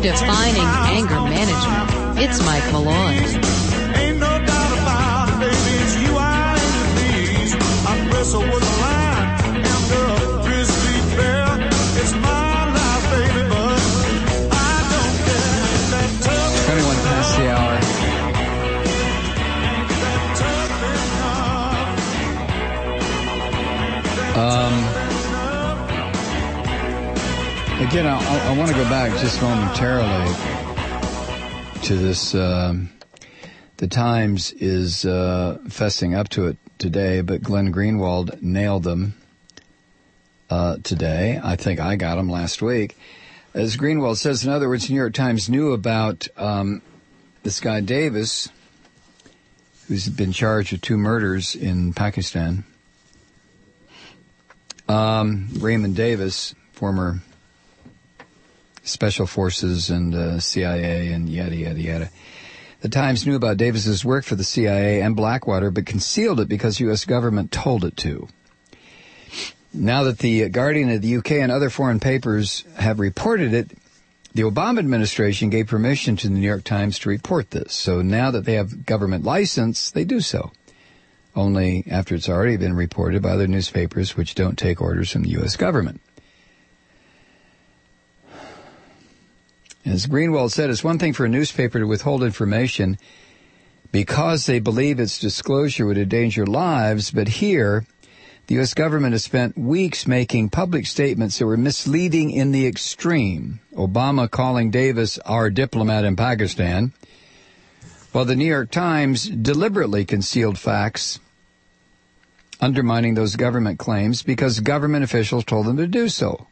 Redefining anger management. It's Mike Malloy. Ain't no doubt about it, baby, it's you I need. I wrestle with the line and the grizzly bear. It's my life, baby, but I don't care. That tough 21 past the hour. Again, I want to go back just momentarily to this. The Times is fessing up to it today, but Glenn Greenwald nailed them today. I think I got them last week. As Greenwald says, in other words, the New York Times knew about this guy Davis, who's been charged with 2 murders in Pakistan. Raymond Davis, former Special Forces and CIA and yada, yada, yada. The Times knew about Davis's work for the CIA and Blackwater, but concealed it because the U.S. government told it to. Now that the Guardian of the UK and other foreign papers have reported it, the Obama administration gave permission to the New York Times to report this. So now that they have government license, they do so. Only after it's already been reported by other newspapers which don't take orders from the U.S. government. As Greenwald said, it's one thing for a newspaper to withhold information because they believe its disclosure would endanger lives, but here, the U.S. government has spent weeks making public statements that were misleading in the extreme. Obama calling Davis our diplomat in Pakistan, while the New York Times deliberately concealed facts undermining those government claims because government officials told them to do so.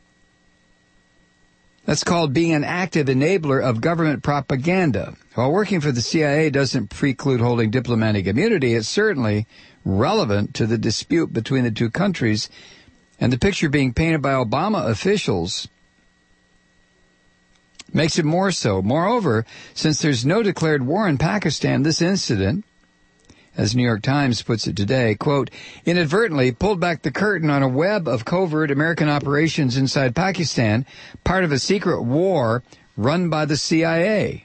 That's called being an active enabler of government propaganda. While working for the CIA doesn't preclude holding diplomatic immunity, it's certainly relevant to the dispute between the two countries, and the picture being painted by Obama officials makes it more so. Moreover, since there's no declared war in Pakistan, this incident, as New York Times puts it today, quote, inadvertently pulled back the curtain on a web of covert American operations inside Pakistan, part of a secret war run by the CIA.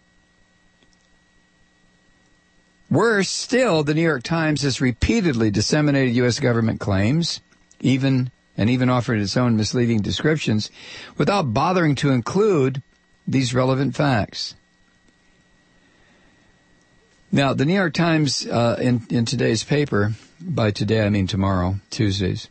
Worse still, the New York Times has repeatedly disseminated U.S. government claims, even offered its own misleading descriptions, without bothering to include these relevant facts. Now, the New York Times, in today's paper, by today I mean tomorrow, Tuesdays,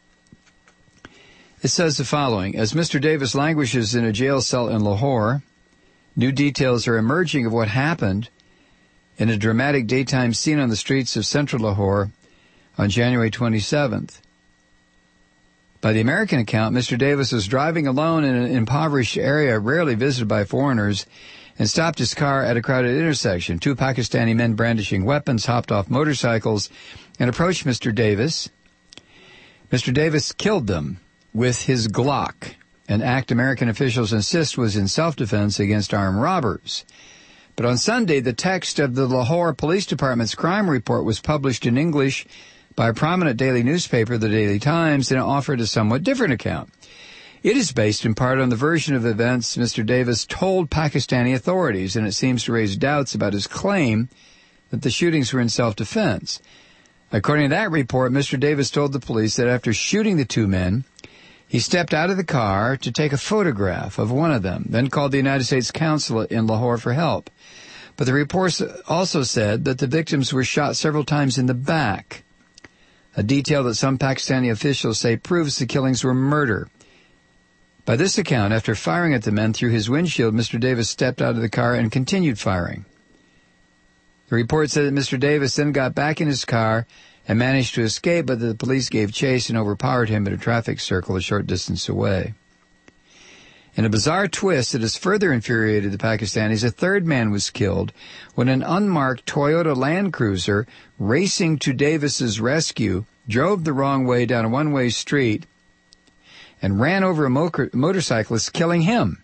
it says the following. As Mr. Davis languishes in a jail cell in Lahore, new details are emerging of what happened in a dramatic daytime scene on the streets of central Lahore on January 27th. By the American account, Mr. Davis was driving alone in an impoverished area rarely visited by foreigners and stopped his car at a crowded intersection. 2 Pakistani men brandishing weapons hopped off motorcycles and approached Mr. Davis. Mr. Davis killed them with his Glock, an act American officials insist was in self-defense against armed robbers. But on Sunday, the text of the Lahore Police Department's crime report was published in English by a prominent daily newspaper, the Daily Times, and it offered a somewhat different account. It is based in part on the version of events Mr. Davis told Pakistani authorities, and it seems to raise doubts about his claim that the shootings were in self-defense. According to that report, Mr. Davis told the police that after shooting the 2 men, he stepped out of the car to take a photograph of one of them, then called the United States consulate in Lahore for help. But the reports also said that the victims were shot several times in the back, a detail that some Pakistani officials say proves the killings were murder. By this account, after firing at the men through his windshield, Mr. Davis stepped out of the car and continued firing. The report said that Mr. Davis then got back in his car and managed to escape, but the police gave chase and overpowered him at a traffic circle a short distance away. In a bizarre twist that has further infuriated the Pakistanis, a 3rd man was killed when an unmarked Toyota Land Cruiser racing to Davis's rescue drove the wrong way down a one-way street and ran over a motorcyclist, killing him.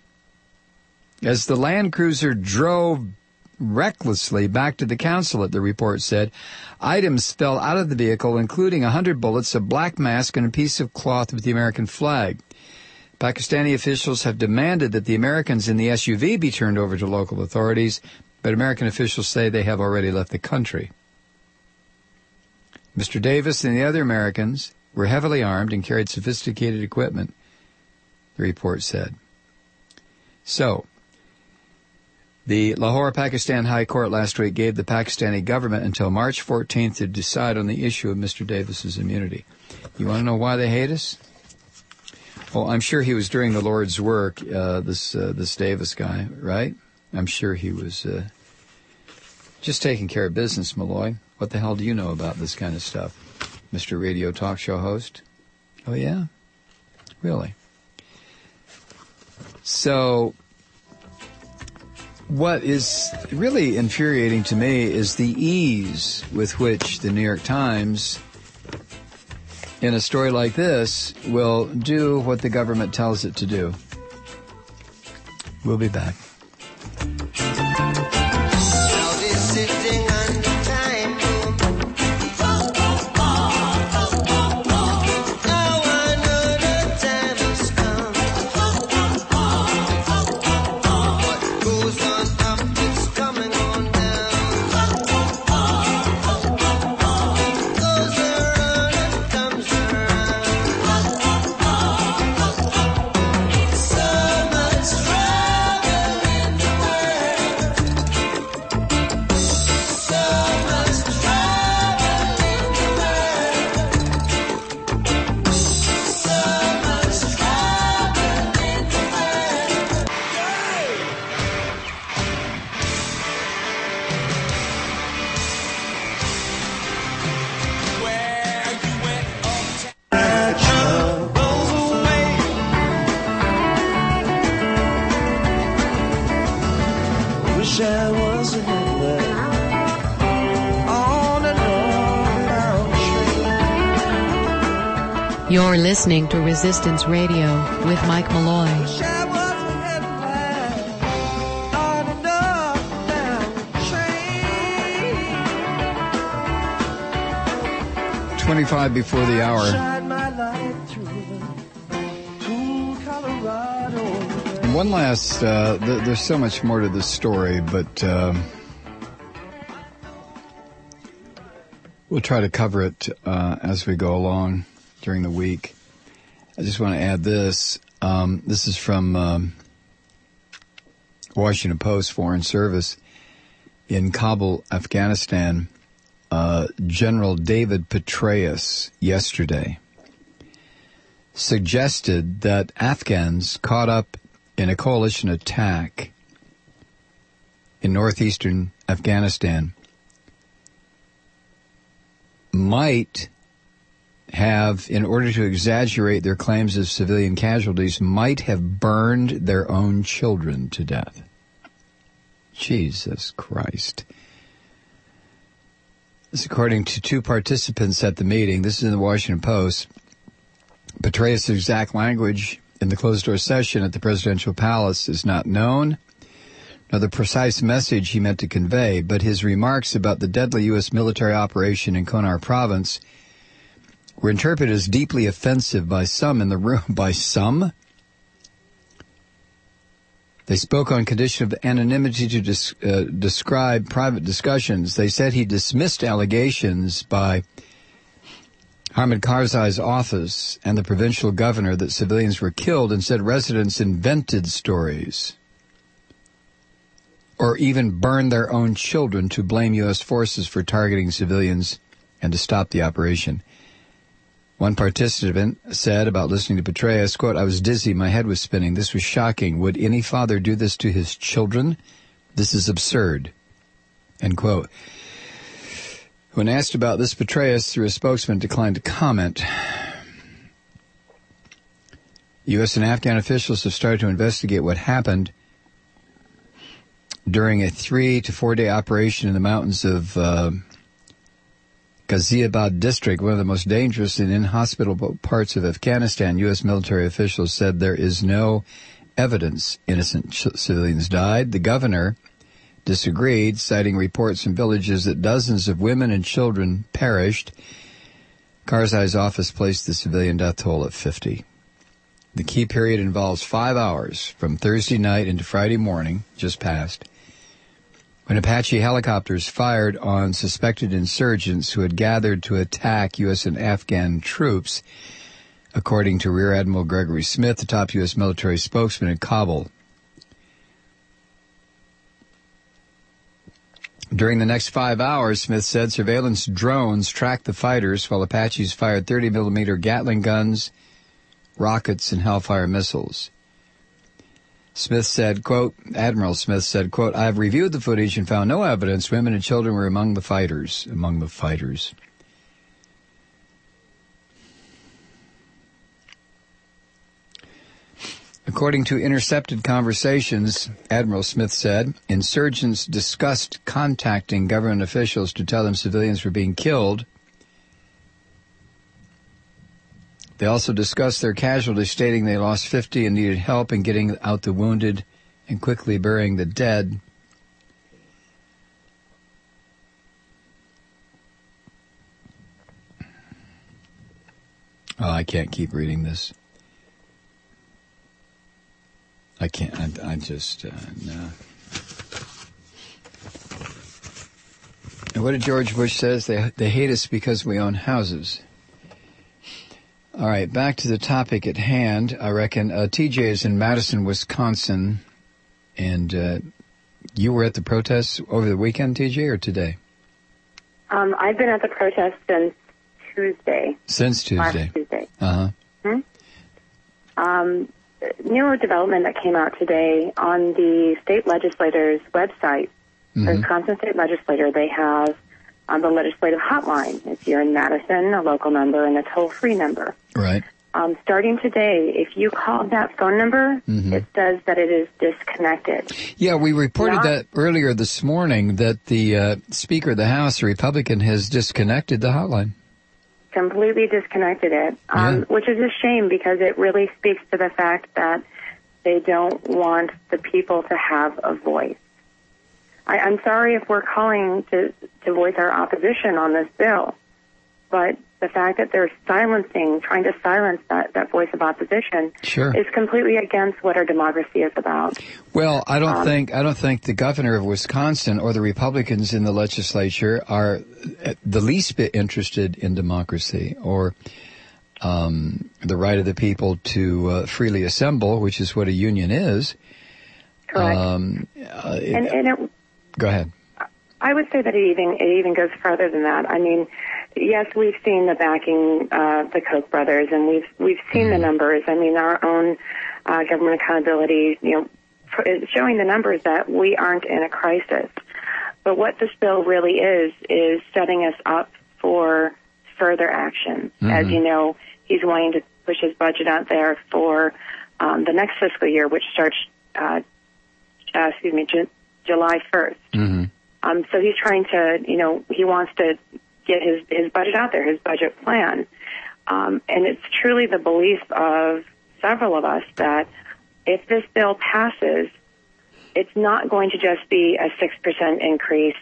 As the Land Cruiser drove recklessly back to the consulate, the report said, items fell out of the vehicle, including 100 bullets, a black mask, and a piece of cloth with the American flag. Pakistani officials have demanded that the Americans in the SUV be turned over to local authorities, but American officials say they have already left the country. Mr. Davis and the other Americans were heavily armed and carried sophisticated equipment, the report said. So, the Lahore, Pakistan High Court last week gave the Pakistani government until March 14th to decide on the issue of Mr. Davis's immunity. You want to know why they hate us? Well, I'm sure he was doing the Lord's work, this Davis guy, right? I'm sure he was just taking care of business, Malloy. What the hell do you know about this kind of stuff, Mr. Radio Talk Show host? Oh, yeah? Really? So, what is really infuriating to me is the ease with which the New York Times, in a story like this, will do what the government tells it to do. We'll be back. You're listening to Resistance Radio with Mike Malloy. 25 before the hour. And one last, there's so much more to this story, but we'll try to cover it as we go along during the week. I just want to add this. This is from Washington Post Foreign Service. In Kabul, Afghanistan, General David Petraeus yesterday suggested that Afghans caught up in a coalition attack in northeastern Afghanistan might have, in order to exaggerate their claims of civilian casualties, might have burned their own children to death. Jesus Christ. This, according to two participants at the meeting. This is in the Washington Post. Petraeus' exact language in the closed-door session at the presidential palace is not known, nor the precise message he meant to convey, but his remarks about the deadly U.S. military operation in Kunar province were interpreted as deeply offensive by some in the room. By some? They spoke on condition of anonymity to describe private discussions. They said he dismissed allegations by Hamid Karzai's office and the provincial governor that civilians were killed, and said residents invented stories or even burned their own children to blame U.S. forces for targeting civilians and to stop the operation. One participant said about listening to Petraeus, quote, "I was dizzy, my head was spinning. This was shocking. Would any father do this to his children? This is absurd," end quote. When asked about this, Petraeus, through a spokesman, declined to comment. U.S. and Afghan officials have started to investigate what happened during a 3 to 4 day operation in the mountains of Ghaziabad district, one of the most dangerous and inhospitable parts of Afghanistan. U.S. military officials said there is no evidence innocent civilians died. The governor disagreed, citing reports from villages that dozens of women and children perished. Karzai's office placed the civilian death toll at 50. The key period involves 5 hours from Thursday night into Friday morning, just passed, when Apache helicopters fired on suspected insurgents who had gathered to attack U.S. and Afghan troops, according to Rear Admiral Gregory Smith, the top U.S. military spokesman in Kabul. During the next 5 hours, Smith said, surveillance drones tracked the fighters while Apaches fired 30-millimeter Gatling guns, rockets, and Hellfire missiles. Smith said, quote, Admiral Smith said, quote, I have reviewed the footage and found no evidence women and children were among the fighters. According to intercepted conversations, Admiral Smith said, insurgents discussed contacting government officials to tell them civilians were being killed. They also discussed their casualties, stating they lost 50 and needed help in getting out the wounded and quickly burying the dead. Oh, I can't keep reading this. I can't. I just, no. And what did George Bush says? They hate us because we own houses. All right, back to the topic at hand. I reckon TJ is in Madison, Wisconsin, and you were at the protests over the weekend, TJ, or today? I've been at the protest since Tuesday. Since Tuesday. Last Tuesday. Uh-huh. New development that came out today on the state legislator's website, the Wisconsin State Legislature, they have the legislative hotline. If you're in Madison, a local number and a toll-free number. Right. Starting today, if you call that phone number, it says that it is disconnected. Yeah, we reported that earlier this morning that the Speaker of the House, a Republican, has disconnected the hotline. Completely disconnected it, which is a shame because it really speaks to the fact that they don't want the people to have a voice. I'm sorry if we're calling to voice our opposition on this bill, but the fact that they're trying to silence that voice of opposition is completely against what our democracy is about. Well, I don't think the governor of Wisconsin or the Republicans in the legislature are the least bit interested in democracy or the right of the people to freely assemble, which is what a union is. Correct. Go ahead. I would say that it even goes further than that. I mean, yes, we've seen the backing of the Koch brothers, and we've seen the numbers. I mean, our own government accountability, is showing the numbers that we aren't in a crisis. But what this bill really is setting us up for further action. As you know, he's wanting to push his budget out there for the next fiscal year, which starts, July 1st. So he's trying to, he wants to get his budget out there, his budget plan. And it's truly the belief of several of us that if this bill passes, it's not going to just be a 6% increase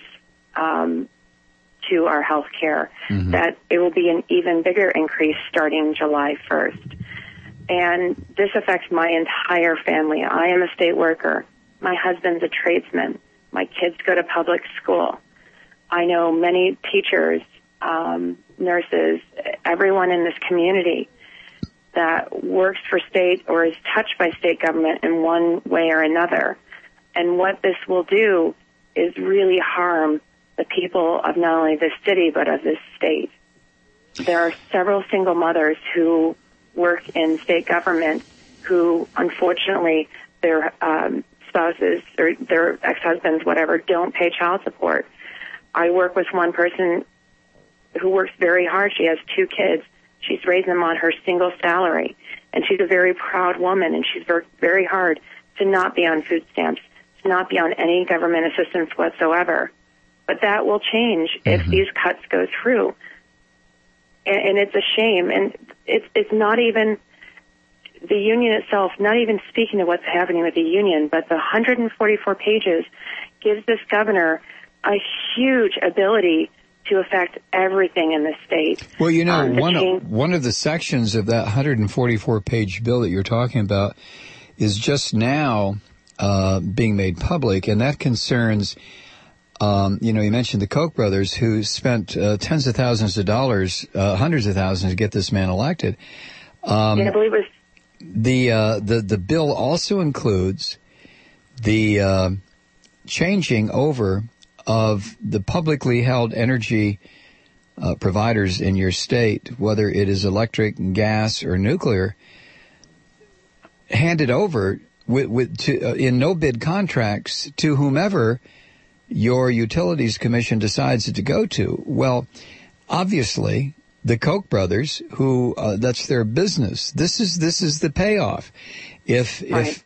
to our health care, that it will be an even bigger increase starting July 1st. And this affects my entire family. I am a state worker. My husband's a tradesman. My kids go to public school. I know many teachers, nurses, everyone in this community that works for state or is touched by state government in one way or another. And what this will do is really harm the people of not only this city but of this state. There are several single mothers who work in state government who, unfortunately, their spouses or their ex-husbands, whatever, don't pay child support. I work with one person who works very hard. She has 2 kids. She's raising them on her single salary, and she's a very proud woman, and she's worked very hard to not be on food stamps, to not be on any government assistance whatsoever. But that will change if these cuts go through. And it's a shame. And it's not even the union itself, not even speaking to what's happening with the union, but the 144 pages gives this governor a huge ability to affect everything in the state. Well, you know, The one of the sections of that 144-page bill that you're talking about is just now being made public, and that concerns, you mentioned the Koch brothers who spent tens of thousands of dollars, hundreds of thousands to get this man elected. I believe it was the bill also includes the changing over of the publicly held energy providers in your state, whether it is electric, gas, or nuclear, handed over in no-bid contracts to whomever your utilities commission decides it to go to. Well, obviously, the Koch brothers, who that's their business. This is the payoff. If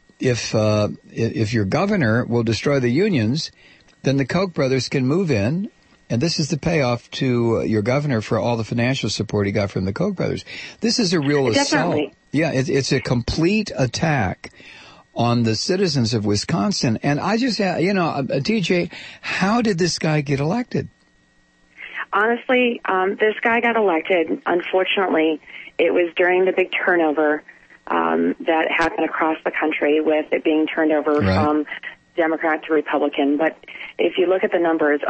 your governor will destroy the unions, then the Koch brothers can move in, and this is the payoff to your governor for all the financial support he got from the Koch brothers. This is a real assault. Yeah, it's a complete attack on the citizens of Wisconsin. And I just, TJ, how did this guy get elected? Honestly, this guy got elected. Unfortunately, it was during the big turnover that happened across the country, with it being turned over from Democrat to Republican. But if you look at the numbers,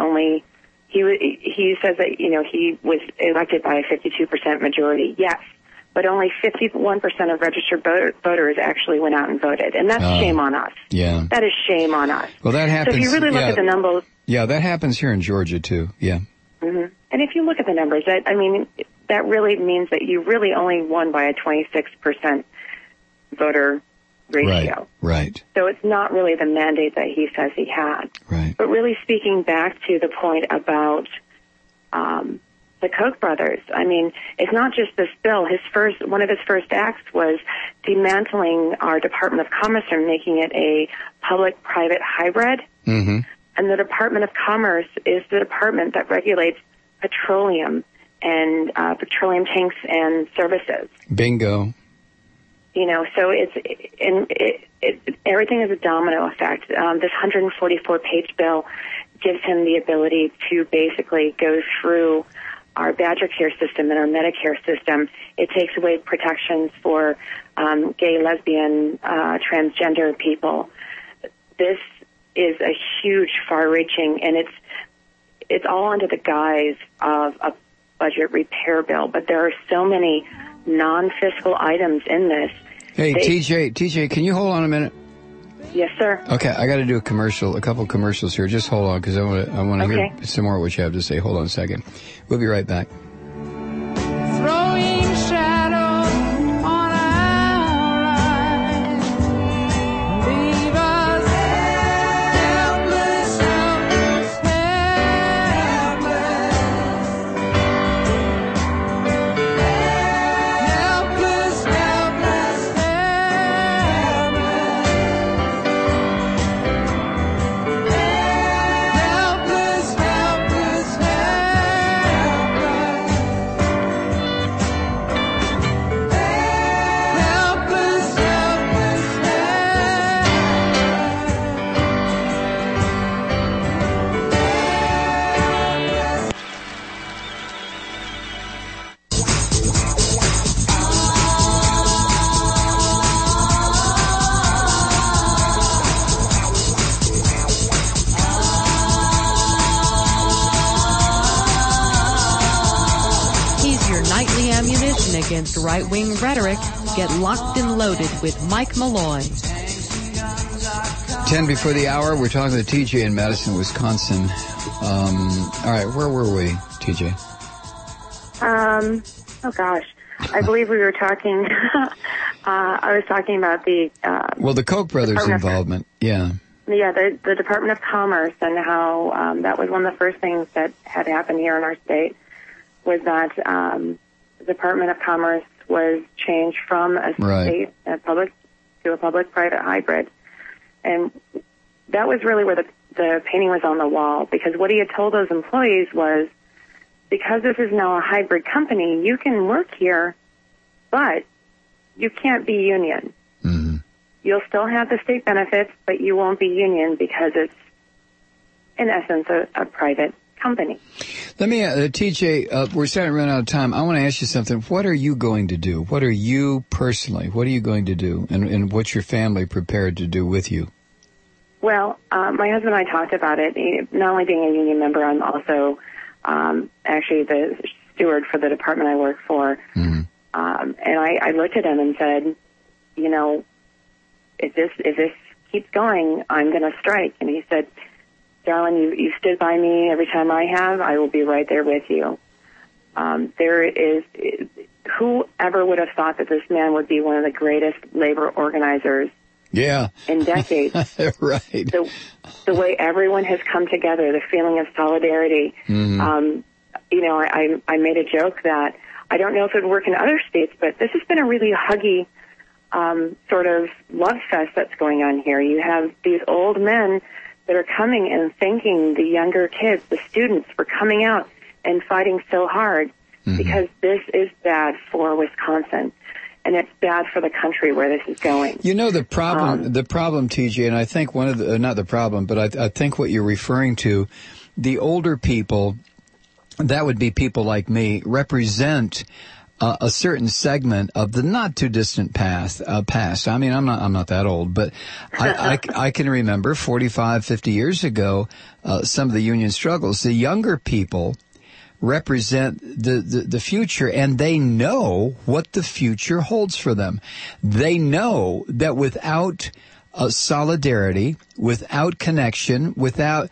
he says that he was elected by a 52% majority. Yes, but only 51% of registered voters actually went out and voted, and that's shame on us. Yeah, that is shame on us. Well, that happens. So if you really look at the numbers, that happens here in Georgia too. Yeah. Mm-hmm. And if you look at the numbers, that really means that you really only won by a 26% voter ratio. Right. So it's not really the mandate that he says he had. Right. But really speaking back to the point about the Koch brothers, it's not just this bill. One of his first acts was dismantling our Department of Commerce and making it a public-private hybrid. Mm-hmm. And the Department of Commerce is the department that regulates petroleum and petroleum tanks and services. Bingo. So everything is a domino effect. This 144-page bill gives him the ability to basically go through our Badger Care system and our Medicare system. It takes away protections for gay, lesbian, transgender people. This is a huge, far-reaching, and it's all under the guise of a budget repair bill. But there are so many non-fiscal items in this. Hey, TJ, can you hold on a minute? Yes, sir. Okay, I got to do a couple commercials here. Just hold on, because I want to hear some more of what you have to say. Hold on a second. We'll be right back. Throwing shadows on our eyes, leave us helpless, helpless, helpless, helpless, Against right-wing rhetoric, get locked and loaded with Mike Malloy. 10 before the hour, we're talking to TJ in Madison, Wisconsin. All right, where were we, TJ? Oh gosh, I believe we were talking. I was talking about the the Koch brothers' involvement. Yeah, the Department of Commerce, and how that was one of the first things that had happened here in our state, was that the Department of Commerce was changed from a state public to a public-private hybrid, and that was really where the painting was on the wall, because what he had told those employees was, because this is now a hybrid company, you can work here, but you can't be union. Mm-hmm. You'll still have the state benefits, but you won't be union, because it's, in essence, a private company. Let me, TJ, we're starting to run out of time. I want to ask you something. What are you going to do? What are you personally, what are you going to do? And what's your family prepared to do with you? Well, my husband and I talked about it. Not only being a union member, I'm also actually the steward for the department I work for. Mm-hmm. And I looked at him and said, you know, if this keeps going, I'm going to strike. And he said, darling, you stood by me every time I have. I will be right there with you. Whoever would have thought that this man would be one of the greatest labor organizers in decades. Right. The way everyone has come together, the feeling of solidarity. Mm-hmm. You know, I made a joke that I don't know if it would work in other states, but this has been a really huggy sort of love fest that's going on here. You have these old men that are coming and thanking the younger kids, the students, for coming out and fighting so hard, mm-hmm. because this is bad for Wisconsin. And it's bad for the country where this is going. You know, the problem, TJ, and I think one of the, not the problem, but I think what you're referring to, the older people, that would be people like me, represent a certain segment of the not too distant past. I mean, I'm not that old, but I can remember 45, 50 years ago, some of the union struggles. The younger people represent the future, and they know what the future holds for them. They know that without solidarity, without connection, without,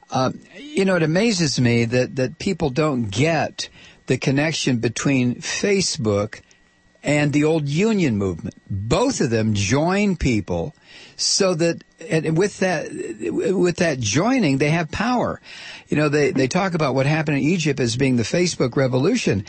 it amazes me that people don't get the connection between Facebook and the old union movement. Both of them join people so that, and with that joining, they have power. You know, they talk about what happened in Egypt as being the Facebook revolution.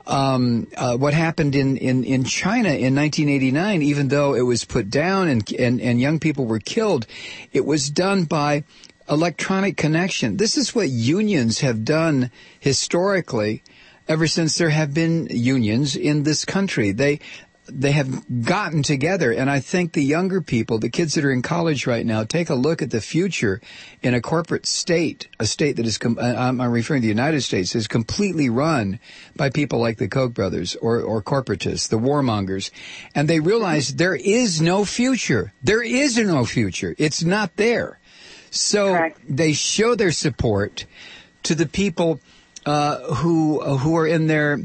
What happened in China in 1989, even though it was put down and young people were killed, it was done by electronic connection. This is what unions have done historically ever since there have been unions in this country. They have gotten together, and I think the younger people, the kids that are in college right now, take a look at the future in a corporate state, a state that is, I'm referring to the United States, is completely run by people like the Koch brothers or corporatists, the warmongers, and they realize there is no future. There is no future. It's not there. So Correct. They show their support to the people who are in their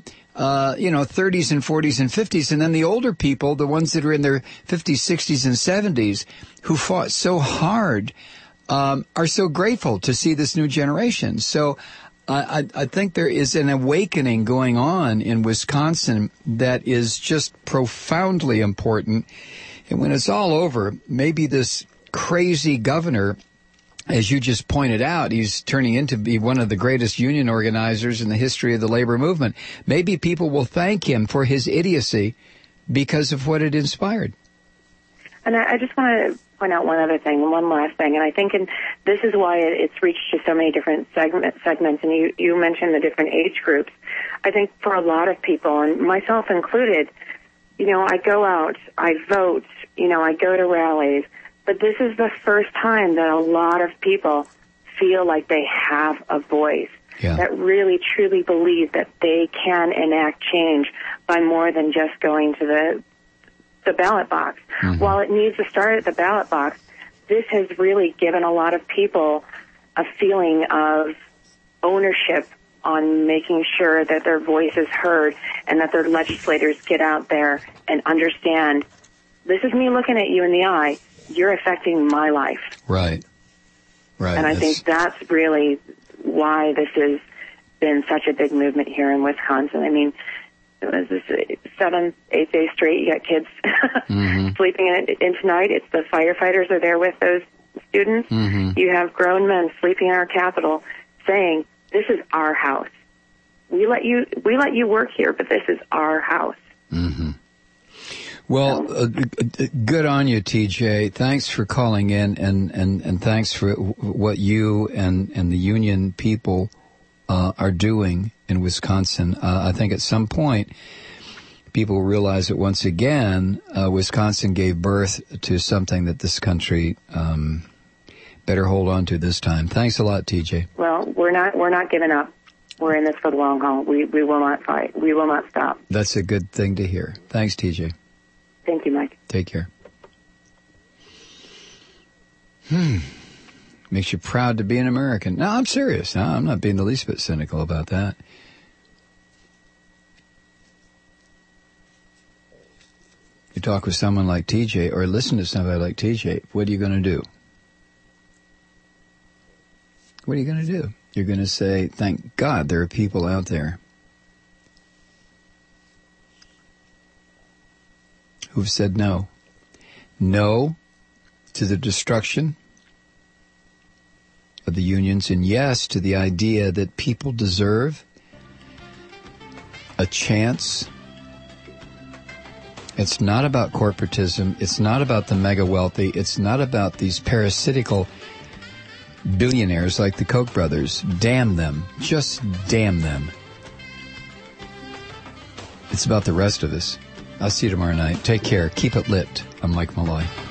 30s and 40s and 50s, and then the older people, the ones that are in their 50s, 60s, and 70s, who fought so hard, are so grateful to see this new generation. So I think there is an awakening going on in Wisconsin that is just profoundly important. And when it's all over, maybe this crazy governor, as you just pointed out, he's turning into be one of the greatest union organizers in the history of the labor movement. Maybe people will thank him for his idiocy because of what it inspired. And I just want to point out one other thing, one last thing, and I think this is why it's reached to so many different segments, and you mentioned the different age groups. I think for a lot of people, and myself included, I go out, I vote, I go to rallies, but this is the first time that a lot of people feel like they have a voice, that really, truly believe that they can enact change by more than just going to the ballot box. Mm-hmm. While it needs to start at the ballot box, this has really given a lot of people a feeling of ownership on making sure that their voice is heard and that their legislators get out there and understand, this is me looking at you in the eye. You're affecting my life. Right. And I think that's really why this has been such a big movement here in Wisconsin. I mean, it was this 7th, 8th day straight. You got kids mm-hmm. sleeping in tonight. It's the firefighters are there with those students. Mm-hmm. You have grown men sleeping in our Capitol saying, this is our house. We let you work here, but this is our house. Mm-hmm. Well, good on you, TJ. Thanks for calling in, and thanks for what you and the union people are doing in Wisconsin. I think at some point people realize that once again Wisconsin gave birth to something that this country better hold on to this time. Thanks a lot, TJ. Well, we're not giving up. We're in this for the long haul. We will not fight. We will not stop. That's a good thing to hear. Thanks, TJ. Thank you, Mike. Take care. Makes you proud to be an American. No, I'm serious. No, I'm not being the least bit cynical about that. You talk with someone like TJ or listen to somebody like TJ, what are you going to do? What are you going to do? You're going to say, thank God there are people out there who've said no. No to the destruction of the unions, and yes to the idea that people deserve a chance. It's not about corporatism. It's not about the mega wealthy. It's not about these parasitical billionaires like the Koch brothers. Damn them. Just damn them. It's about the rest of us. I'll see you tomorrow night. Take care. Keep it lit. I'm Mike Malloy.